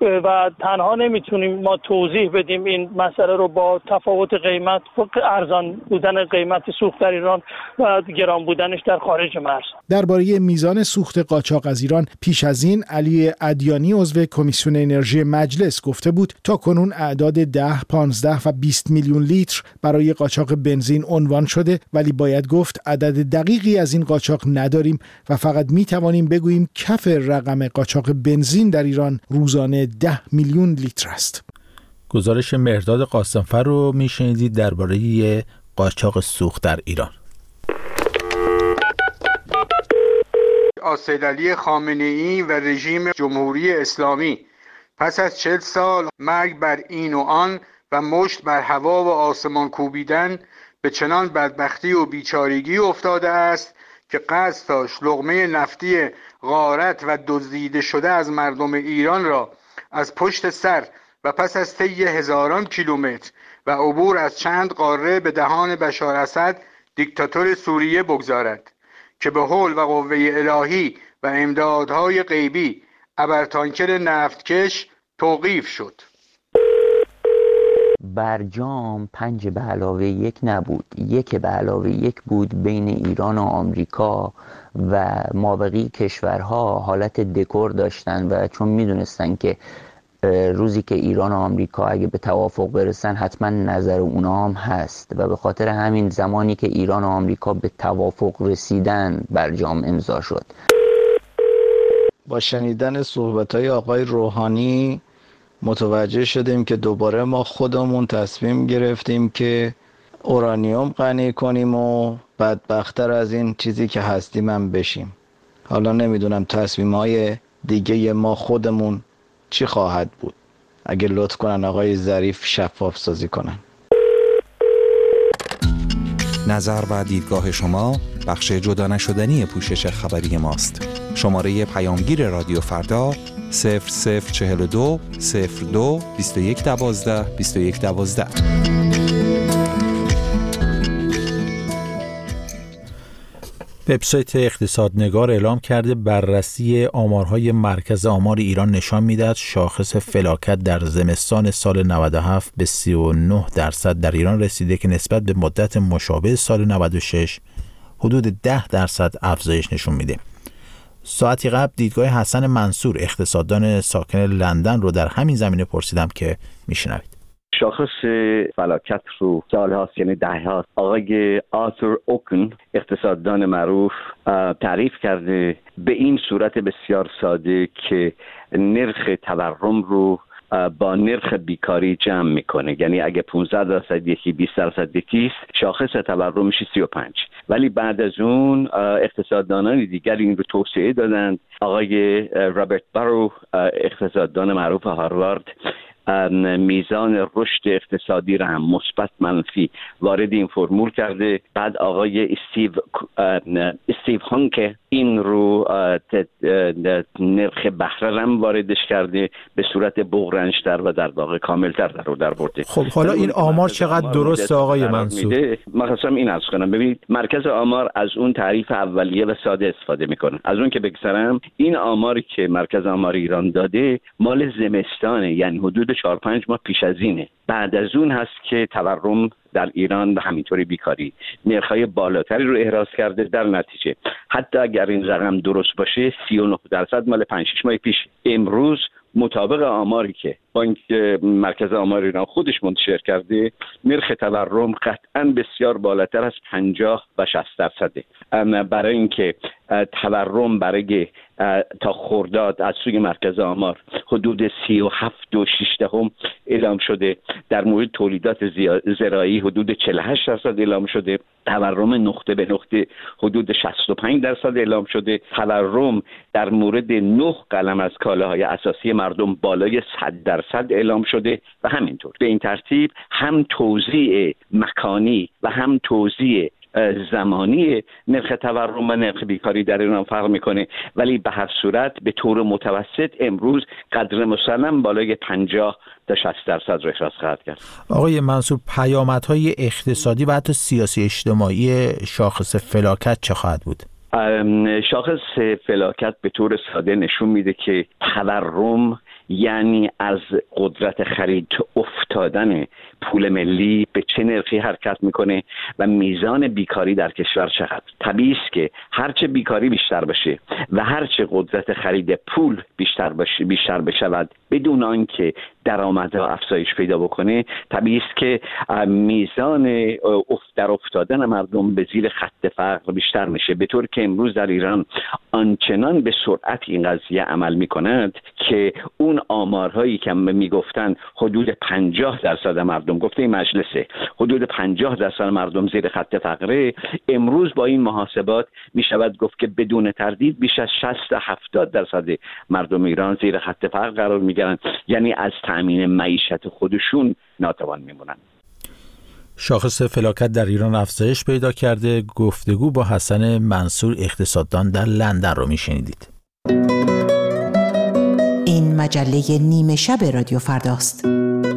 [SPEAKER 4] و تنها نمیتونیم ما توضیح بدیم این مسئله رو با تفاوت قیمت، ارزان بودن قیمت سوخت در ایران و گران بودنش در خارج مرز.
[SPEAKER 21] درباره میزان سوخت قاچاق از ایران پیش از این علی ادیانی عضو کمیسیون انرژی مجلس گفته بود تا کنون اعداد 10، 15 و 20 میلیون لیتر برای قاچاق بنزین عنوان شده، ولی باید گفت عدد دقیقی از این قاچاق نداریم و فقط می توانیم بگوییم کف رقم قاچاق بنزین در ایران روزانه 10 میلیون لیتر است.
[SPEAKER 1] گزارش مهرداد قاسمفر رو میشنیدید درباره قاچاق سوخت در ایران.
[SPEAKER 3] سید خامنه‌ای و رژیم جمهوری اسلامی پس از 40 سال مرگ بر این و آن و مشت بر هوا و آسمان کوبیدن به چنان بدبختی و بیچارگی افتاده است که قصد داشت لقمه نفتی غارت و دزدیده شده از مردم ایران را از پشت سر و پس از طی هزاران کیلومتر و عبور از چند قاره به دهان بشار اسد دیکتاتور سوریه بگذارد که به حول و قوه الهی و امدادهای غیبی ابرتانکر نفتکش توقیف شد.
[SPEAKER 22] برجام 5 به علاوه 1 نبود، 1 به علاوه 1 بود بین ایران و آمریکا و مابقی کشورها حالت دکور داشتن و چون میدونستن که روزی که ایران و آمریکا اگه به توافق برسن حتما نظر اونا هم هست و به خاطر همین زمانی که ایران و آمریکا به توافق رسیدن برجام امضا شد.
[SPEAKER 23] با شنیدن صحبت‌های آقای روحانی متوجه شدیم که دوباره ما خودمون تصمیم گرفتیم که اورانیوم غنی کنیم و بدبخت‌تر از این چیزی که هستیم هم بشیم. حالا نمیدونم تصمیم‌های دیگه ما خودمون چی خواهد بود. اگه لطف کنن آقای ظریف شفاف سازی کنن.
[SPEAKER 10] نظر و دیدگاه شما بخش جدا نشدنی پوشش خبری ماست. شماره پیامگیر رادیو فردا 0042 02 2112 2112.
[SPEAKER 1] وبسایت اقتصادنگار اعلام کرده بررسی آمارهای مرکز آمار ایران نشان می‌دهد شاخص فلاکت در زمستان سال 97 به 39% در ایران رسیده که نسبت به مدت مشابه سال 96 حدود 10% افزایش نشون میده. ساعتی قبل دیدگاه حسن منصور اقتصاددان ساکن لندن رو در همین زمینه پرسیدم که میشنوید.
[SPEAKER 2] شاخص فلاکت رو سال هاست، یعنی ده هاست، آقای آرثر اوکن اقتصاددان معروف تعریف کرده به این صورت بسیار ساده که نرخ تورم رو با نرخ بیکاری جمع میکنه. یعنی اگه 15% یکی 20% یکی شاخص تورم میشه 35. ولی بعد از اون اقتصاددانان دیگر این رو توسعه دادن. آقای رابرت برو اقتصاددان معروف هاروارد میزان رشد اقتصادی را هم مثبت منفی وارد این فرمول کرده. بعد آقای استیو هانک این رو نرخ بهره هم واردش کرده به صورت بغرنج‌تر و در واقع کاملتر در برده.
[SPEAKER 1] خب حالا این آمار چقدر درسته آقای منصور؟
[SPEAKER 2] من خواستم این عرض کنم. ببینید مرکز آمار از اون تعریف اولیه و ساده استفاده میکنه. از اون که بگذرم، این آماری که مرکز آمار ایران داده مال زمستانه، یعنی حدود 4-5 ماه پیش از اینه. بعد از اون هست که تورم در ایران و همینطوری بیکاری نرخ‌های بالاتری رو احراز کرده. در نتیجه حتی اگر این رقم درست باشه 39% مال 5-6 ماه پیش. امروز مطابق آماری که بانک مرکز آمار ایران خودش منتشر کرده، نرخ تورم قطعاً بسیار بالاتر از 50 و 60%. برای اینکه تورم برای تا خرداد از سوی مرکز آمار حدود 37.6 اعلام شده. در مورد تولیدات زراعی حدود 48% اعلام شده. تورم نقطه به نقطه حدود 65% اعلام شده. تورم در مورد 9 قلم از کالاهای اساسی مردم بالای 100% اعلام شده و همینطور. به این ترتیب هم توزیع مکانی و هم توزیع زمانی نرخ تورم و نرخ بیکاری در ایران فرق میکنه. ولی به هر صورت به طور متوسط امروز قدر مسلم بالای 50 تا 60% رو احراز خواهد کرد.
[SPEAKER 1] آقای منصور، پیامدهای اقتصادی و حتی سیاسی اجتماعی شاخص فلاکت چه خواهد بود؟
[SPEAKER 2] شاخص فلاکت به طور ساده نشون میده که تورم یعنی از قدرت خرید افتادن پول ملی به چه نرخی حرکت میکنه و میزان بیکاری در کشور چقدر. طبیعی است که هرچه بیکاری بیشتر بشه و هرچه قدرت خرید پول بیشتر بشود بدون آنکه درآمدها افزایش پیدا بکنه، طبیعی است که میزان در افتادن مردم به زیر خط فقر بیشتر میشه. به طور که امروز در ایران آنچنان به سرعت این قضیه عمل میکند که اون آمارهایی که میگفتن حدود 50% مردم، گفته این مجلسه حدود 50% مردم زیر خط فقره، امروز با این محاسبات میشود گفت که بدون تردید بیش از 60-70% مردم ایران زیر خط فقر قرار میگیرن، یعنی از تأمین معیشت خودشون ناتوان میمونن.
[SPEAKER 1] شاخص فلاکت در ایران افزایش پیدا کرده. گفتگو با حسن منصور اقتصاددان در لندن رو میشنیدید.
[SPEAKER 6] این مجله نیمه شب رادیو فرداست.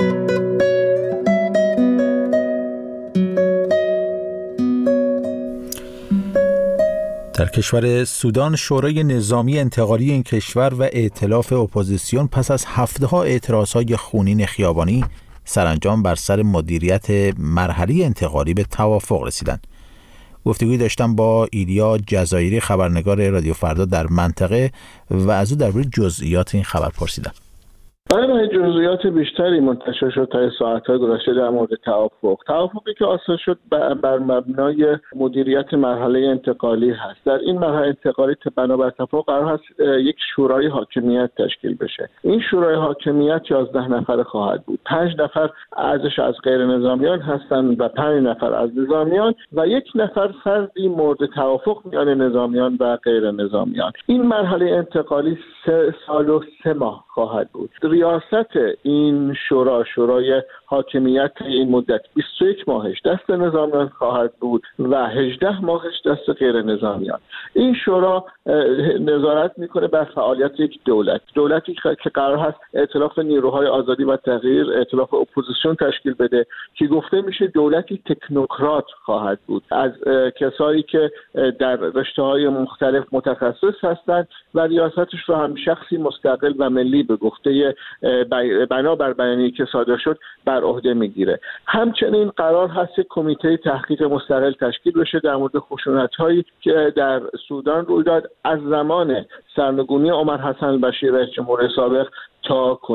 [SPEAKER 1] در کشور سودان، شورای نظامی انتقالی این کشور و ائتلاف اپوزیسیون پس از هفته‌ها اعتراضهای خونین خیابانی سرانجام بر سر مدیریت مرحله انتقالی به توافق رسیدند. گفتگوی داشتم با ایلیا جزایری، خبرنگار رادیو فردا در منطقه، و از او درباره جزئیات این خبر پرسیدم.
[SPEAKER 8] برای جزئیات بیشتری منتشر شد تا ساعت‌های گذشته در مورد توافقی که آساس شد بر مبنای مدیریت مرحله انتقالی هست. در این مرحله انتقالی بنابر توافق قرار هست یک شورای حاکمیت تشکیل بشه. این شورای حاکمیت 11 نفره خواهد بود. 5 نفر ازش از غیر نظامیان هستند و 5 نفر از نظامیان و 1 نفر فردی مورد توافق میان نظامیان و غیر نظامیان. این مرحله انتقالی 3 سال و 3 ماه خواهد بود. ریاست این شورای حاکمیت این مدت 21 ماهش دست نظامیان خواهد بود و 18 ماهش دست غیر نظامیان. این شورا نظارت میکنه بر فعالیت یک دولتی که قرار هست ائتلاف نیروهای آزادی و تغییر، ائتلاف اپوزیسیون تشکیل بده که گفته میشه دولتی تکنوکرات خواهد بود، از کسایی که در رشته‌های مختلف متخصص هستند و ریاستش رو هم شخصی مستقل و ملی به گفته بنابر بیانیه‌ای که صادر شد بر عهده میگیره. همچنین قرار هست کمیته تحقیق مستقل تشکیل بشه در مورد خشونت‌هایی که در سودان روی داد از زمان سرنگونی عمر حسن البشیر رئیس جمهور سابق تا کنون.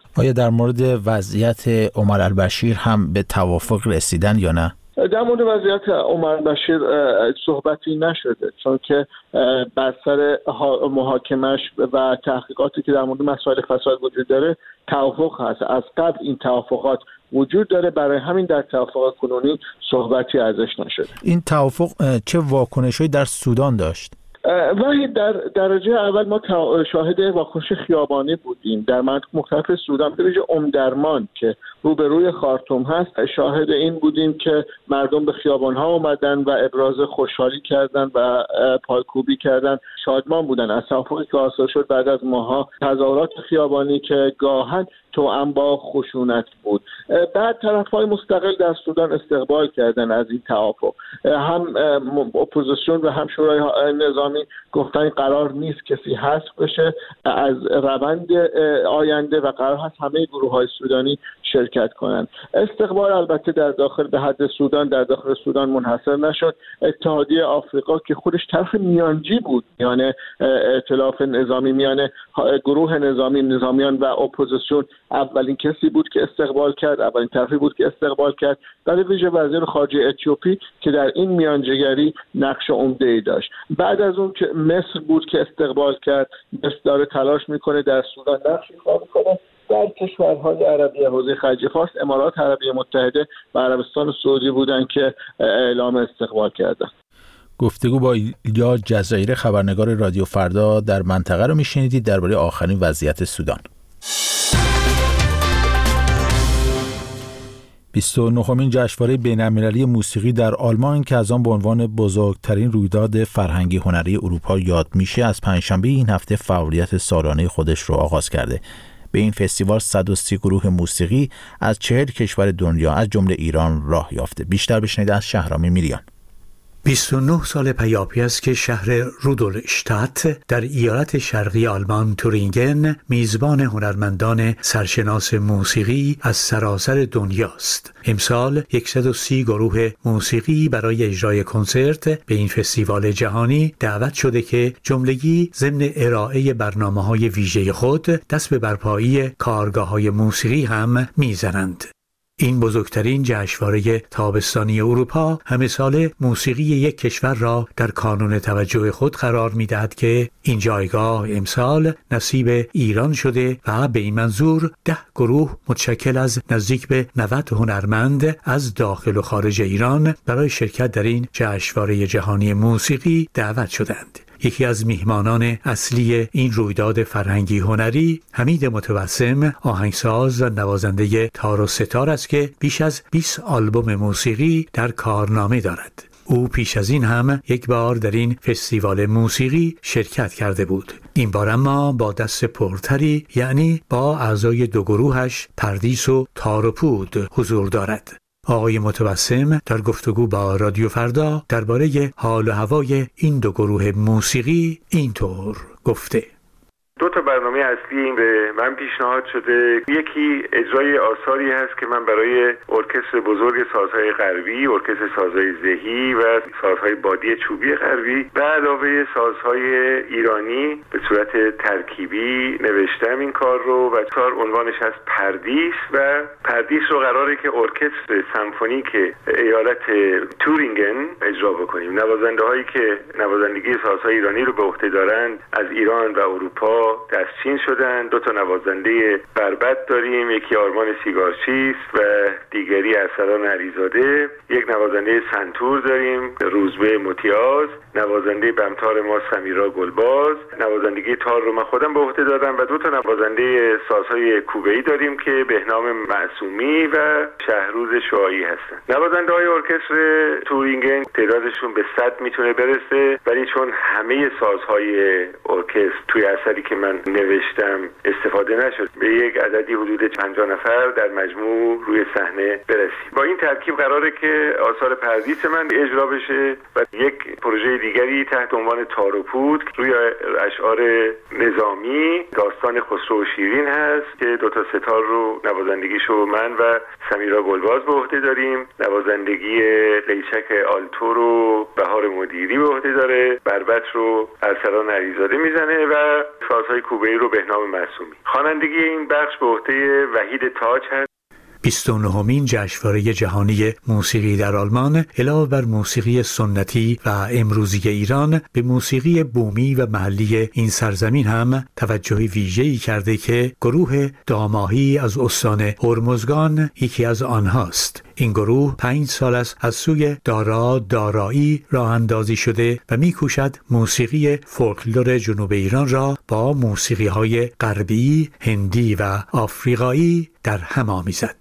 [SPEAKER 1] آیا در مورد وضعیت عمر البشیر هم به توافق رسیدن یا نه؟
[SPEAKER 8] در مورد وضعیت عمر بشیر صحبتی نشده، چون که بر سر محاکمش و تحقیقاتی که در مورد مسائل فساد وجود داره توافق هست. از قبل این توافقات وجود داره، برای همین در توافق کنونی صحبتی ازش نشده.
[SPEAKER 1] این توافق چه واکنشی در سودان داشت؟
[SPEAKER 8] وحید، در درجه اول ما شاهد واکنش خیابانی بودیم در مناطق مختلف سودان، به ویژه امدرمان که روبروی خارتوم هست. شاهد این بودیم که مردم به خیابان‌ها اومدن و ابراز خوشحالی کردن و پایکوبی کردن، شادمان بودن از توافقی که حاصل شد بعد از ماها تظاهرات خیابانی که گاهن توأم با خشونت بود. بعد طرف‌های مستقل در سودان استقبال کردن از این توافق، هم اپوزیسیون و هم شورای نظامی گفتن قرار نیست کسی حذف بشه از روند آینده و قرار هست همه گروه‌های سودانی شرکت کنند. استقبال البته در داخل به حد سودان در داخل سودان منحصر نشد. اتحادیه آفریقا که خودش طرف میانجی بود، میان ائتلاف نظامی، میان گروه نظامیان و اپوزیسیون، اولین کسی بود که استقبال کرد، اولین طرفی بود که استقبال کرد. در ویژه وزیر خارجه اتیوپی که در این میانجیگری نقش عمده‌ای داشت. بعد از اون که مصر بود که استقبال کرد. مصر داره تلاش میکنه در سودان نقش ایفا کنه. در کشورهای عربی حوزه خلیج فارس، امارات عربیه متحده و عربستان سعودی بودند که اعلام استقبال کردند.
[SPEAKER 1] گفتگو با ایلیا جزایر، خبرنگار رادیو فردا در منطقه رو میشنیدید درباره آخرین وضعیت سودان. 29مین جشنواره بین‌المللی موسیقی در آلمان که از آن به عنوان بزرگترین رویداد فرهنگی هنری اروپا یاد میشه، از پنجشنبه این هفته فعالیت سالانه خودش رو آغاز کرده. به این فستیوال 130 گروه موسیقی از 40 کشور دنیا از جمله ایران راه یافته. بیشتر بشنوید از شهرام میریان.
[SPEAKER 7] 29 سال پیاپی است که شهر رودولشتات در ایالت شرقی آلمان تورینگن میزبان هنرمندان سرشناس موسیقی از سراسر دنیاست. امسال 130 گروه موسیقی برای اجرای کنسرت به این فستیوال جهانی دعوت شده که جملگی ضمن ارائه برنامه‌های ویژه خود دست به برپایی کارگاه‌های موسیقی هم میزنند. این بزرگترین جشنواره تابستانی اروپا همه سال موسیقی یک کشور را در کانون توجه خود قرار می‌دهد که این جایگاه امسال نصیب ایران شده و به این منظور 10 گروه متشکل از نزدیک به 90 هنرمند از داخل و خارج ایران برای شرکت در این جشنواره جهانی موسیقی دعوت شدند. یکی از میهمانان اصلی این رویداد فرهنگی هنری حمید متبسم، آهنگساز و نوازنده تار و ستار است که بیش از 20 آلبوم موسیقی در کارنامه دارد. او پیش از این هم یک بار در این فستیوال موسیقی شرکت کرده بود. این بار اما با دست پرتری، یعنی با اعضای دو گروهش پردیس و تار و پود حضور دارد. آقای متبسم در گفتگو با رادیو فردا درباره حال و هوای این دو گروه موسیقی اینطور گفته:
[SPEAKER 9] دو تا برنامه اصلی این به من پیشنهاد شده. یکی اجرای آثاری هست که من برای ارکستر بزرگ سازهای غربی، ارکستر سازهای زهی و سازهای بادی چوبی غربی به علاوه سازهای ایرانی به صورت ترکیبی نوشتم این کار رو و کار عنوانش هست پردیس و پردیس رو قراره که ارکستر سمفونیک ایالت تورینگن اجرا بکنیم. نوازنده هایی که نوازندگی سازهای ایرانی رو به عهده دارند از ایران و اروپا دستچین شدن. دو تا نوازنده بربط داریم، یکی آرمان سیگارچی است و دیگری ارسلان علیزاده. یک نوازنده سنتور داریم، روزبه متیاز. نوازنده بمتار ما سمیرا گلباز. نوازندگی تار رو من خودم به عهده دادم و دو تا نوازنده سازهای کوبه‌ای داریم که بهنام معصومی و شهروز شعاعی هستن. نوازنده های ارکستر تورینگن تعدادشون به 100 میتونه برسه، ولی چون همه سازهای ارکستر توی اثری که من نوشتم استفاده نشد، به یک عددی حدود 50 نفر در مجموع روی صحنه برسیم. با این ترکیب قراره که آثار پردیس من اجرا بشه و یک پروژه دیگری تحت عنوان تار و پود روی اشعار نظامی داستان خسرو و شیرین هست که دو تا ستار رو نوازندگیشو من و سمیرا گلباز به عهده داریم. نوازندگی قیچک آلتو رو بهار مدیری به عهده داره. بربط رو ارسلان علیزاده میزنه و سازهای کوبه‌ای رو بهنام معصومی. خوانندگی این بخش به عهده وحید تاج هست.
[SPEAKER 7] 29مین جشنواره جهانی موسیقی در آلمان علاوه بر موسیقی سنتی و امروزی ایران به موسیقی بومی و محلی این سرزمین هم توجه ویژه‌ای کرده که گروه داماهی از استان هرمزگان یکی از آنهاست. این گروه 5 سال است از سوی دارایی راه اندازی شده و می‌کوشد موسیقی فولکلور جنوب ایران را با موسیقی‌های غربی، هندی و آفریقایی در هم آمیزد.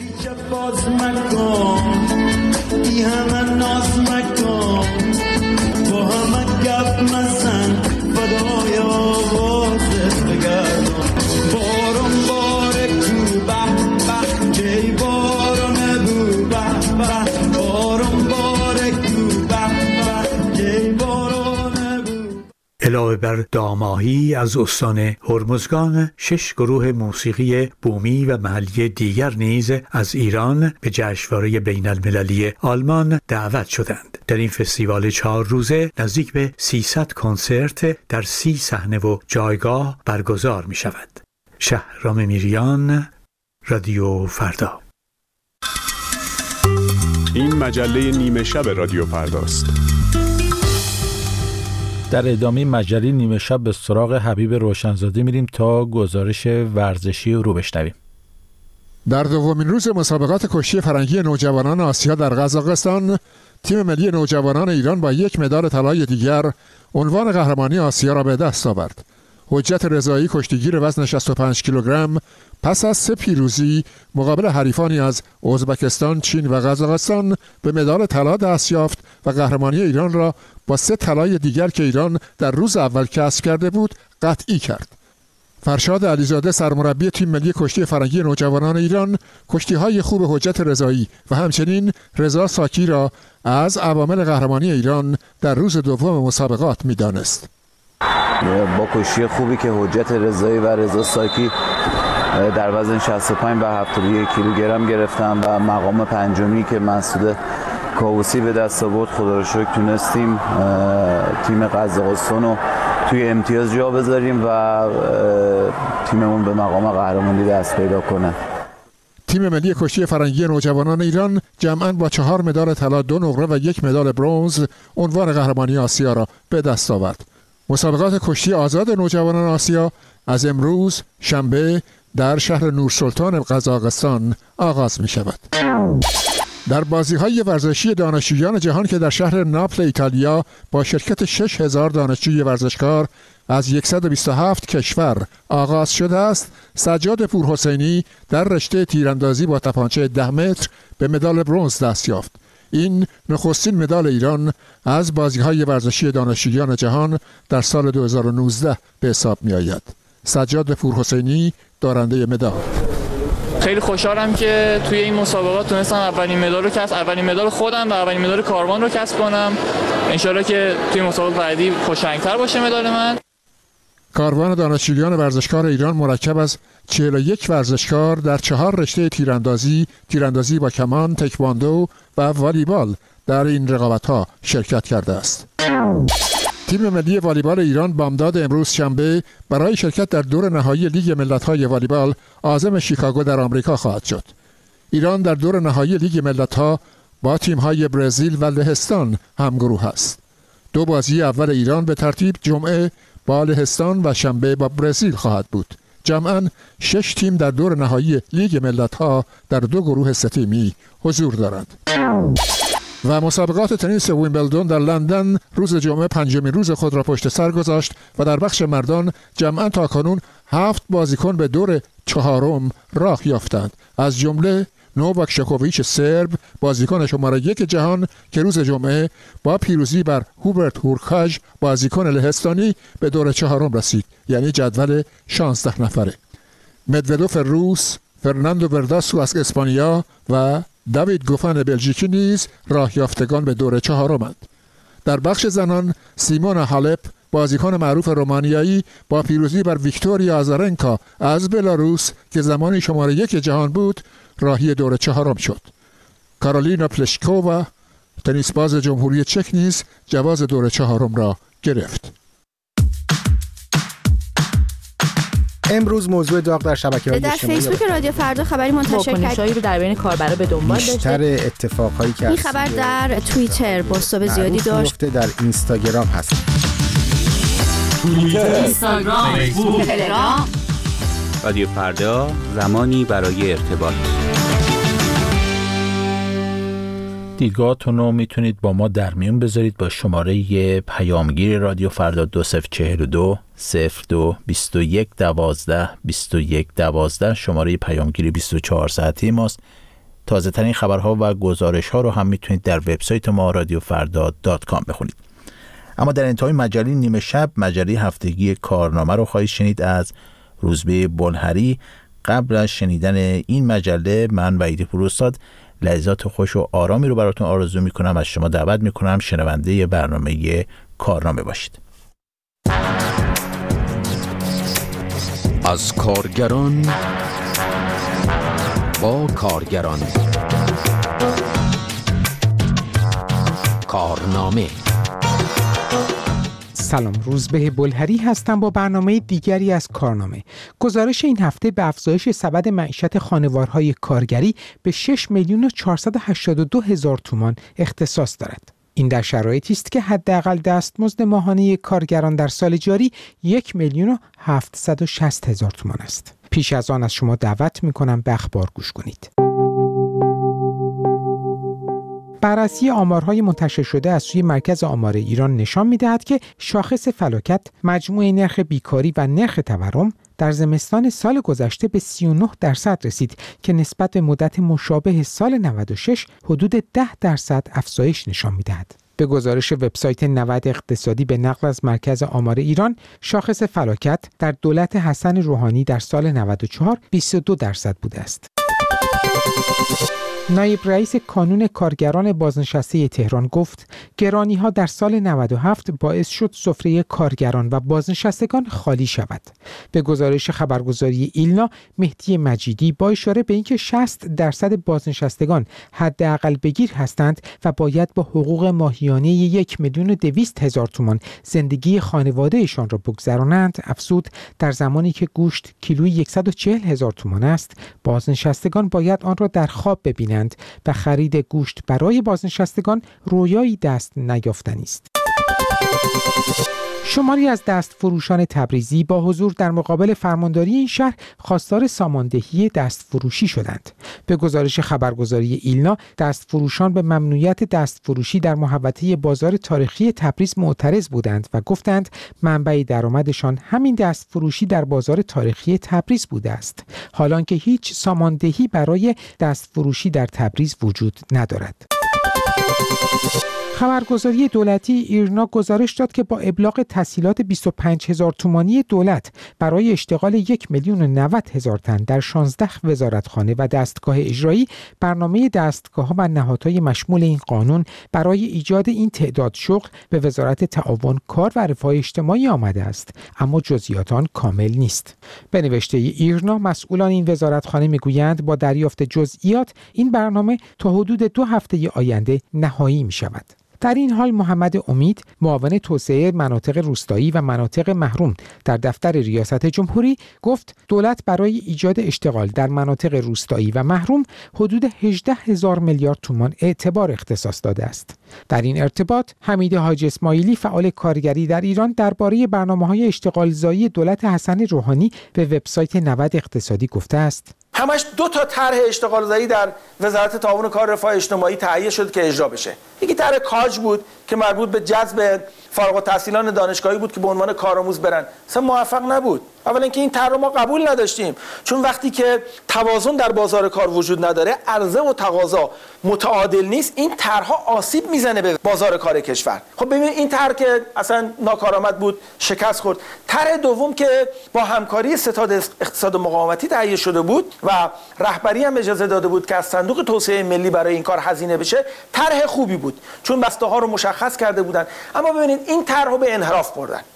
[SPEAKER 7] علاوه بر داماهی از استان هرمزگان 6 گروه موسیقی بومی و محلی دیگر نیز از ایران به جشنواره بین المللی آلمان دعوت شدند. در این فستیوال 4 روزه نزدیک به 300 کنسرت در 30 صحنه و جایگاه برگزار می شود. شهرام میریان، رادیو فردا.
[SPEAKER 11] این مجله نیمه شب رادیو فرداست.
[SPEAKER 1] در ادامه مجله نیمه شب به سراغ حبیب روشنزاده میریم تا گزارش ورزشی رو بشنویم.
[SPEAKER 12] در دومین روز مسابقات کشتی فرنگی نوجوانان آسیا در قزاقستان، تیم ملی نوجوانان ایران با 1 مدال طلای دیگر عنوان قهرمانی آسیا را به دست آورد. حجت رضایی کشتیگیر وزن 65 کیلوگرم پس از 3 پیروزی مقابل حریفانی از ازبکستان، چین و قزاقستان به مدال طلا دست یافت و قهرمانی ایران را با 3 طلای دیگر که ایران در روز اول کسب کرده بود قطعی کرد. فرشاد علیزاده سرمربی تیم ملی کشتی فرنگی نوجوانان ایران کشتی‌های خوب حجت رضایی و همچنین رضا ساکی را از عوامل قهرمانی ایران در روز دوم مسابقات می‌دانست.
[SPEAKER 13] با کشتی خوبی که حجت رضایی و رضا ساکی در وزن 65 و 71 کیلوگرم گرفتم و مقام پنجمی که مسعود کاووسی به دست آورد، خدا رو شکر تونستیم تیم قزاقستان رو توی امتیاز جا بذاریم و تیممون به مقام قهرمانی دست پیدا کنه.
[SPEAKER 12] تیم ملی کشتی فرنگی نوجوانان ایران جمعاً با 4 مدال طلا، 2 نقره و 1 مدال برنز عنوان قهرمانی آسیا را به دست آورد. مسابقات کشتی آزاد نوجوانان آسیا از امروز شنبه در شهر نورسلطان قزاقستان آغاز می شود. در بازی‌های ورزشی دانشجویان جهان که در شهر ناپل ایتالیا با شرکت 6000 دانشجوی ورزشکار از 127 کشور آغاز شده است، سجاد پورحسینی در رشته تیراندازی با تپانچه 10 متر به مدال برنز دست یافت. این نخستین مدال ایران از بازی‌های ورزشی دانشجویان جهان در سال 2019 به حساب می‌آید. سجاد پورحسینی دارنده مدال.
[SPEAKER 24] خیلی خوشحالم که توی این مسابقات تونستم اولین مدال خودم و اولین مدال کاروان رو کسب کنم. انشالله که توی مسابقات بعدی خوشرنگ‌تر باشه مدال من.
[SPEAKER 12] کاروان دانشجویان ورزشکار ایران مرکب از 41 ورزشکار در 4 رشته تیراندازی با کمان، تکواندو و والیبال در این رقابت‌ها شرکت کرده است. تیم ملی والیبال ایران بامداد امروز شنبه برای شرکت در دور نهایی لیگ ملت‌های والیبال عازم شیکاگو در آمریکا خواهد شد. ایران در دور نهایی لیگ ملت‌ها با تیم‌های برزیل و لهستان همگروه است. 2 بازی اول ایران به ترتیب جمعه با لهستان و شنبه با برزیل خواهد بود. جمعاً 6 تیم در دور نهایی لیگ ملت‌ها در 2 گروه 3 تیمی حضور دارند. و مسابقات تنیس ویمبلدون در لندن روز جمعه 5مین روز خود را پشت سر گذاشت و در بخش مردان جمعاً تاکنون 7 بازیکن به دور 4م راه یافتند، از جمله نوواک جوکوویچ سرب، بازیکن شماره 1 جهان که روز جمعه با پیروزی بر هوبرت هورکاژ بازیکن لهستانی به دور 4م رسید، یعنی جدول 16 نفره. مدودوف روس، فرناندو ورداسو از اسپانیا و داوید گوفن بلژیکی نیز راه یافتگان به دور 4مند. در بخش زنان سیمونا هالپ، بازیکن معروف رومانیایی، با پیروزی بر ویکتوریا آزارنکا از بلاروس که زمانی شماره 1 جهان بود راهی دور 4م شد. کارولینا پلشکووا، تنیس باز جمهوری چک نیز جواز دور 4م را گرفت.
[SPEAKER 21] امروز موضوع داغ در شبکه‌های اجتماعی
[SPEAKER 5] در فیسبوک رادیو فردا خبری منتشر
[SPEAKER 14] واکنش‌هایی رو در بین کاربرا به دنبال داشته.
[SPEAKER 21] بیشتر اتفاقهایی که
[SPEAKER 5] این خبر در توییتر بازتاب زیادی داشت.
[SPEAKER 21] در اینستاگرام هست.
[SPEAKER 15] توییتر، اینستاگرام، فیسبوک، تلگرام. رادیو فردا، زمانی برای ارتباط.
[SPEAKER 1] دیدگاهتون رو میتونید با ما در میون بذارید با شماره پیامگیر رادیو فردا 2042 02 21 12 21 12 شماره پیامگیری 24 ساعته ماست. تازه ترین خبرها و گزارش ها رو هم میتونید در وبسایت ما radiofarda.com بخونید. اما در انتهای مجله نیمه شب، مجله هفتگی کارنامه رو خواهید شنید از روزبه بلهری. قبل از شنیدن این مجله من وحید پوراستاد لحظات خوش و آرامی رو براتون آرزو میکنم. از شما دعوت میکنم شنونده برنامه کارنامه باشید.
[SPEAKER 16] از کارگران با کارگران، کارنامه.
[SPEAKER 17] سلام، روزبه بلهری هستم با برنامه دیگری از کارنامه. گزارش این هفته به افزایش سبد معیشت خانوارهای کارگری به 6,482,000 تومان اختصاص دارد. این در شرایطی است که حداقل دستمزد ماهانه کارگران در سال جاری 1,760,000 تومان است. پیش از آن از شما دعوت می‌کنم به اخبار گوش کنید. بررسی آمارهای منتشر شده از سوی مرکز آمار ایران نشان می‌دهد که شاخص فلاکت، مجموع نرخ بیکاری و نرخ تورم در زمستان سال گذشته به 39% رسید که نسبت به مدت مشابه سال 96 حدود 10% افزایش نشان می‌دهد. به گزارش وبسایت نود اقتصادی به نقل از مرکز آمار ایران، شاخص فلاکت در دولت حسن روحانی در سال 94 22% بوده است. نایب رئیس کانون کارگران بازنشسته تهران گفت گرانی‌ها در سال 97 باعث شد سفره کارگران و بازنشستگان خالی شود. به گزارش خبرگزاری ایلنا، مهدی مجیدی با اشاره به اینکه 60% بازنشستگان حداقل بگیر هستند و باید با حقوق ماهیانه 1,200,000 تومان زندگی خانوادهشان را بگذرانند، افزود در زمانی که گوشت کیلویی 140,000 تومان است، بازنشستگان باید آن را در خواب ببینند و خرید گوشت برای بازنشستگان رویایی دست نیافتنی است. شماری از دستفروشان تبریزی با حضور در مقابل فرمانداری این شهر خواستار ساماندهی دستفروشی شدند. به گزارش خبرگزاری ایلنا، دستفروشان به ممنوعیت دستفروشی در محوطه بازار تاریخی تبریز معترض بودند و گفتند منبع درآمدشان همین دستفروشی در بازار تاریخی تبریز بوده است، حالانکه هیچ ساماندهی برای دستفروشی در تبریز وجود ندارد. خبرگزاری دولتی ایرنا گزارش داد که با ابلاغ تسهیلات 25,000 تومانی دولت برای اشتغال 1,090,000 تن در 16 وزارتخانه و دستگاه اجرایی، برنامه دستگاه‌ها و نهادهای مشمول این قانون برای ایجاد این تعداد شغل به وزارت تعاون، کار و رفاه اجتماعی آمده است، اما جزئیات آن کامل نیست. به نوشته ایرنا، مسئولان این وزارتخانه میگویند با دریافت جزئیات این برنامه تا حدود 2 هفته آینده نهایی می‌شود. در این حال محمد امید، معاون توسعه مناطق روستایی و مناطق محروم در دفتر ریاست جمهوری، گفت دولت برای ایجاد اشتغال در مناطق روستایی و محروم حدود 18,000 میلیارد تومان اعتبار اختصاص داده است. در این ارتباط حمید حاجی اسماعیلی، فعال کارگری در ایران، درباره برنامه‌های اشتغالزایی دولت حسن روحانی به وبسایت نود اقتصادی گفته است:
[SPEAKER 25] همش 2 تا طرح اشتغالزایی در وزارت تعاون کار رفاه اجتماعی تهیه شد که اجرا بشه. یکی طرح کاج بود که مربوط به جذب فارغ التحصیلان دانشگاهی بود که به عنوان کارآموز برن. اصلا موفق نبود. اولا اینکه این طرح رو ما قبول نداشتیم، چون وقتی که توازن در بازار کار وجود نداره، عرضه و تقاضا متعادل نیست، این طرحها آسیب میزنه به بازار کار کشور. خب ببین این طرح که اصلا ناکارآمد بود، شکست خورد. طرح دوم که با همکاری ستاد اقتصاد مقاومتی تهیه شده بود و رهبری هم اجازه داده بود که از صندوق توسعه ملی برای این کار هزینه بشه، طرح خوبی بود چون بسته‌ها رو مشخص کرده بودن. اما ببینید این طرحو به انحراف بردن.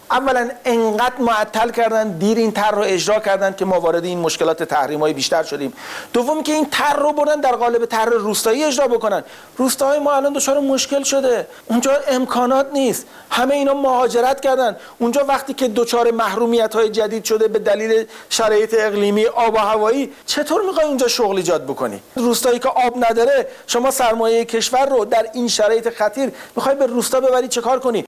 [SPEAKER 25] اولا انقدر معطل کردن، دیر این طرح رو اجرا کردن که ما وارد این مشکلات تحریم‌های بیشتر شدیم. دوم که این طرح رو بردن در قالب طرح روستایی اجرا بکنن. روستاهای ما الان دچار مشکل شده، اونجا امکانات نیست، همه اینا مهاجرت کردن. اونجا وقتی که دچار محرومیت‌های جدید شده به دلیل شرایط اقلیمی، آب و هوایی، چطور می‌خوای اونجا شغل ایجاد بکنی؟ روستایی که آب نداره، شما سرمایه کشور رو در این شرایط خطیر می‌خوای به روستا ببری چه کار کنی؟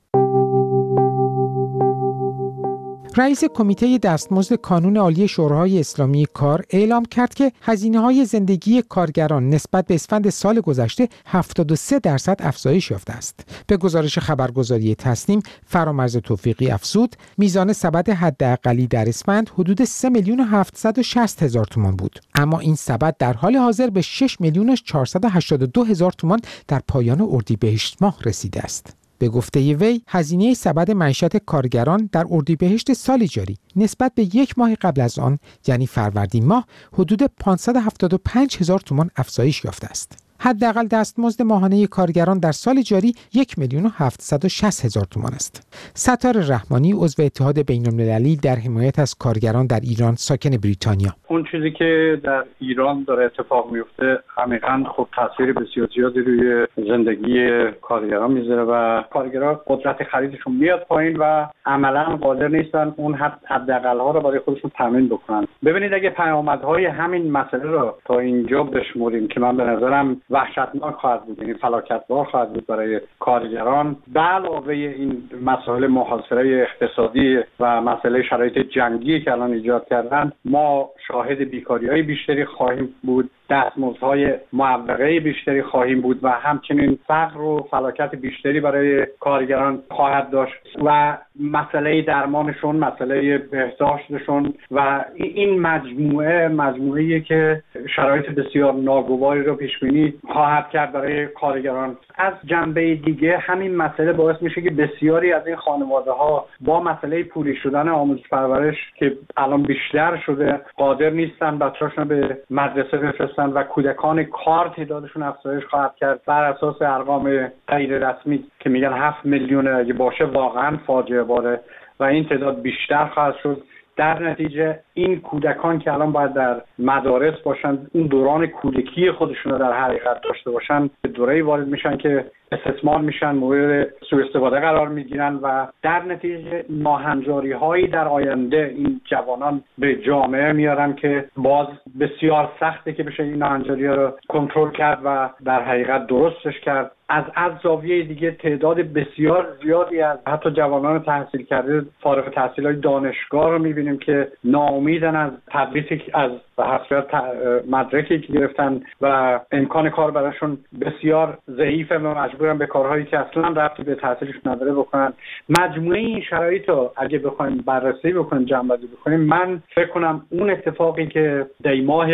[SPEAKER 17] رئیس کمیته دستمزد کانون عالی شورای اسلامی کار اعلام کرد که هزینه‌های زندگی کارگران نسبت به اسفند سال گذشته 73% افزایش یافته است. به گزارش خبرگزاری تصنیم، فرامرز توفیقی افزود میزان سبد حداقلی در اسفند حدود 3,760,000 تومان بود، اما این سبد در حال حاضر به 6,482,000 تومان در پایان اردیبهشت ماه رسیده است. به گفته وی، هزینه سبد معیشت کارگران در اردیبهشت سال جاری نسبت به یک ماه قبل از آن، یعنی فروردین ماه، حدود 575,000 تومان افزایش یافته است. حداقل دستمزد ماهانه کارگران در سال جاری 1,760,000 تومان است. ستار رحمانی، عضو اتحاد بین‌المللی در حمایت از کارگران در ایران، ساکن بریتانیا:
[SPEAKER 3] اون چیزی که در ایران داره اتفاق میفته عمیقاً خب تاثیر بسیار زیادی روی زندگی کارگران میذاره و کارگران قدرت خریدشون میاد پایین و عملاً قادر نیستن اون حداقل‌ها رو برای خودشون تامین بکنن. ببینید اگه پیامدهای همین مسئله رو تا اینجا بشمریم که من به نظرم وحشتناک خواهد بود، یعنی فلاکت‌بار خواهد بود برای کارگران، به علاوه این مسائل محاصره اقتصادی و مسئله شرایط جنگی که الان ایجاد کردن، ما شاهد بیکاری‌های بیشتری خواهیم بود، دستمزدهای معوقه بیشتری خواهیم بود و همچنین فقر و فلاکت بیشتری برای کارگران خواهد داشت و مسئله درمانشون، مسئله بهداشتشون و این مجموعه‌ای که شرایط بسیار ناگواری رو پیش بینی خواهد کرد برای کارگران. از جنبه دیگه همین مسئله باعث میشه که بسیاری از این خانواده‌ها با مسئله پولی شدن آموزش پرورش که الان بیشتر شده قادر نیستن بچه‌هاشون به مدرسه بفرستن و کودکان کار تعدادشون افزایش خواهد کرد. بر اساس ارقام غیر رسمی که میگن 7 میلیون اگه باشه واقعا فاجعه باره و این تعداد بیشتر خواهد شد. در نتیجه این کودکان که الان باید در مدارس باشن، اون دوران کودکی خودشون رو در حقیقت داشته باشن، به دوره‌ای وارد میشن که استثمار میشن، مورد سوء استفاده قرار میگیرن و در نتیجه ناهنجاری‌هایی در آینده این جوانان به جامعه میارن که باز بسیار سخته که بشه این ناهنجاری‌ها رو کنترل کرد و در حقیقت درستش کرد. از زاویه دیگه تعداد بسیار زیادی از حتی جوانان تحصیل کرده فارغ التحصیل‌های دانشگاه رو می‌بینیم که ناامیدن از تدریسی از حسرت مدرکی که گرفتن و امکان کار براشون بسیار ضعیفه و مجبورن به کارهایی که اصلا ربطی به تحصیلشون نداره بکنن. مجموعه این شرایط رو اگه بخوایم بررسی بکنیم، جمع‌بندی بکنیم، من فکر کنم اون اتفاقی که در ماه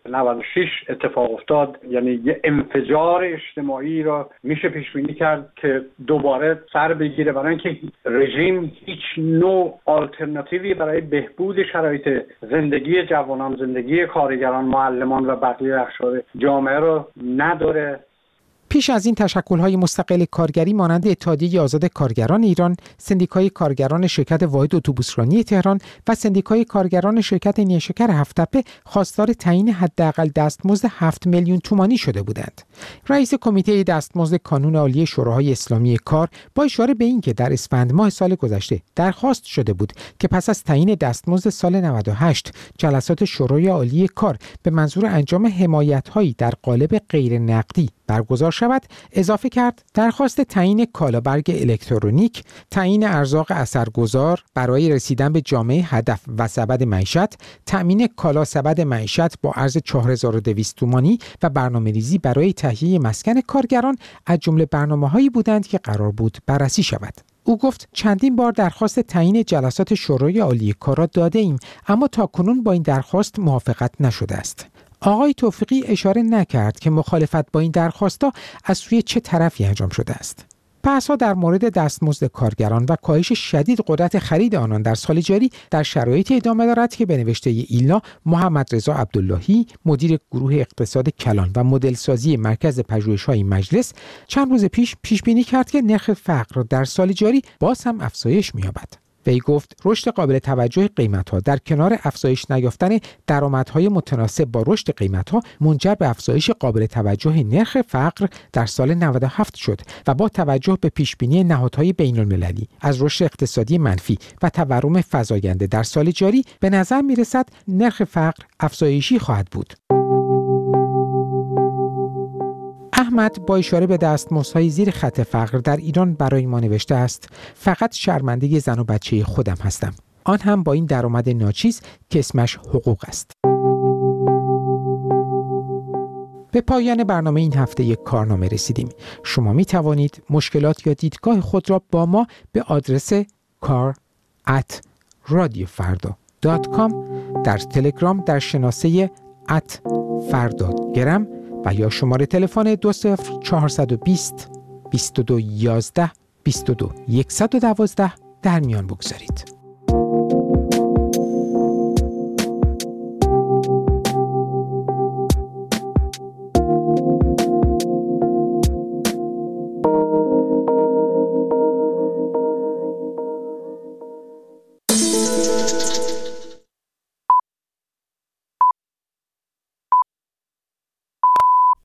[SPEAKER 3] 96 اتفاق افتاد، یعنی یه انفجار اجتماعی رو میشه پیش بینی کرد که دوباره سر بگیره، برای اینکه رژیم هیچ نوع آلترناتیوی برای بهبود شرایط زندگی جوانان، زندگی کارگران، معلمان و بقیه اقشار جامعه رو نداره.
[SPEAKER 17] پیش از این تشکل‌های مستقل کارگری مانند اتحادیه آزاد کارگران ایران، سندیکای کارگران شرکت واحد اتوبوسرانی تهران و سندیکای کارگران شرکت نیشکر هفت‌تپه خواستار تعیین حداقل دستمزد 7 میلیون تومانی شده بودند. رئیس کمیته دستمزد کانون عالی شورای اسلامی کار با اشاره به اینکه در اسفند ماه سال گذشته درخواست شده بود که پس از تعیین دستمزد سال 98 جلسات شورای عالی کار به منظور انجام حمایت‌هایی در قالب غیر نقدی برگزار شود، اضافه کرد درخواست تعیین کالابرگ الکترونیک، تعیین ارزاق اثرگذار برای رسیدن به جامعه هدف و سبد معیشت، تأمین کالا سبد معیشت با ارز 4200 تومانی و برنامه‌ریزی برای تهیه مسکن کارگران از جمله برنامه‌هایی بودند که قرار بود بررسی شود. او گفت چندین بار درخواست تعیین جلسات شورای عالی کار را داده ایم، اما تاکنون با این درخواست موافقت نشده است. آقای توفیقی اشاره نکرد که مخالفت با این درخواست‌ها از سوی چه طرفی انجام شده است. بحث‌ها در مورد دستمزد کارگران و کاهش شدید قدرت خرید آنان در سال جاری در شرایطی ادامه دارد که به نوشته ایلنا محمد رضا عبداللهی، مدیر گروه اقتصاد کلان و مدلسازی مرکز پژوهش‌های مجلس، چند روز پیش بینی کرد که نرخ فقر در سال جاری باز هم افزایش می‌یابد. وی گفت رشد قابل توجه قیمت‌ها در کنار افزایش نیافتن درآمدهای متناسب با رشد قیمت‌ها منجر به افزایش قابل توجه نرخ فقر در سال 97 شد و با توجه به پیشبینی نهادهای بین‌المللی از رشد اقتصادی منفی و تورم فزاینده در سال جاری به نظر می‌رسد نرخ فقر افزایشی خواهد بود. احمد با اشاره به دستمزدهای زیر خط فقر در ایران برای ما نوشته است: فقط شرمنده زن و بچه خودم هستم، آن هم با این درآمد ناچیز که اسمش حقوق است. به پایان برنامه این هفته یک کارنامه رسیدیم. شما می توانید مشکلات یا دیدگاه خود را با ما به آدرس kar@radiofarda.com در تلگرام در شناسه @fardagram و یا شماره تلفن 20420 22 11 22 112 در میان بگذارید.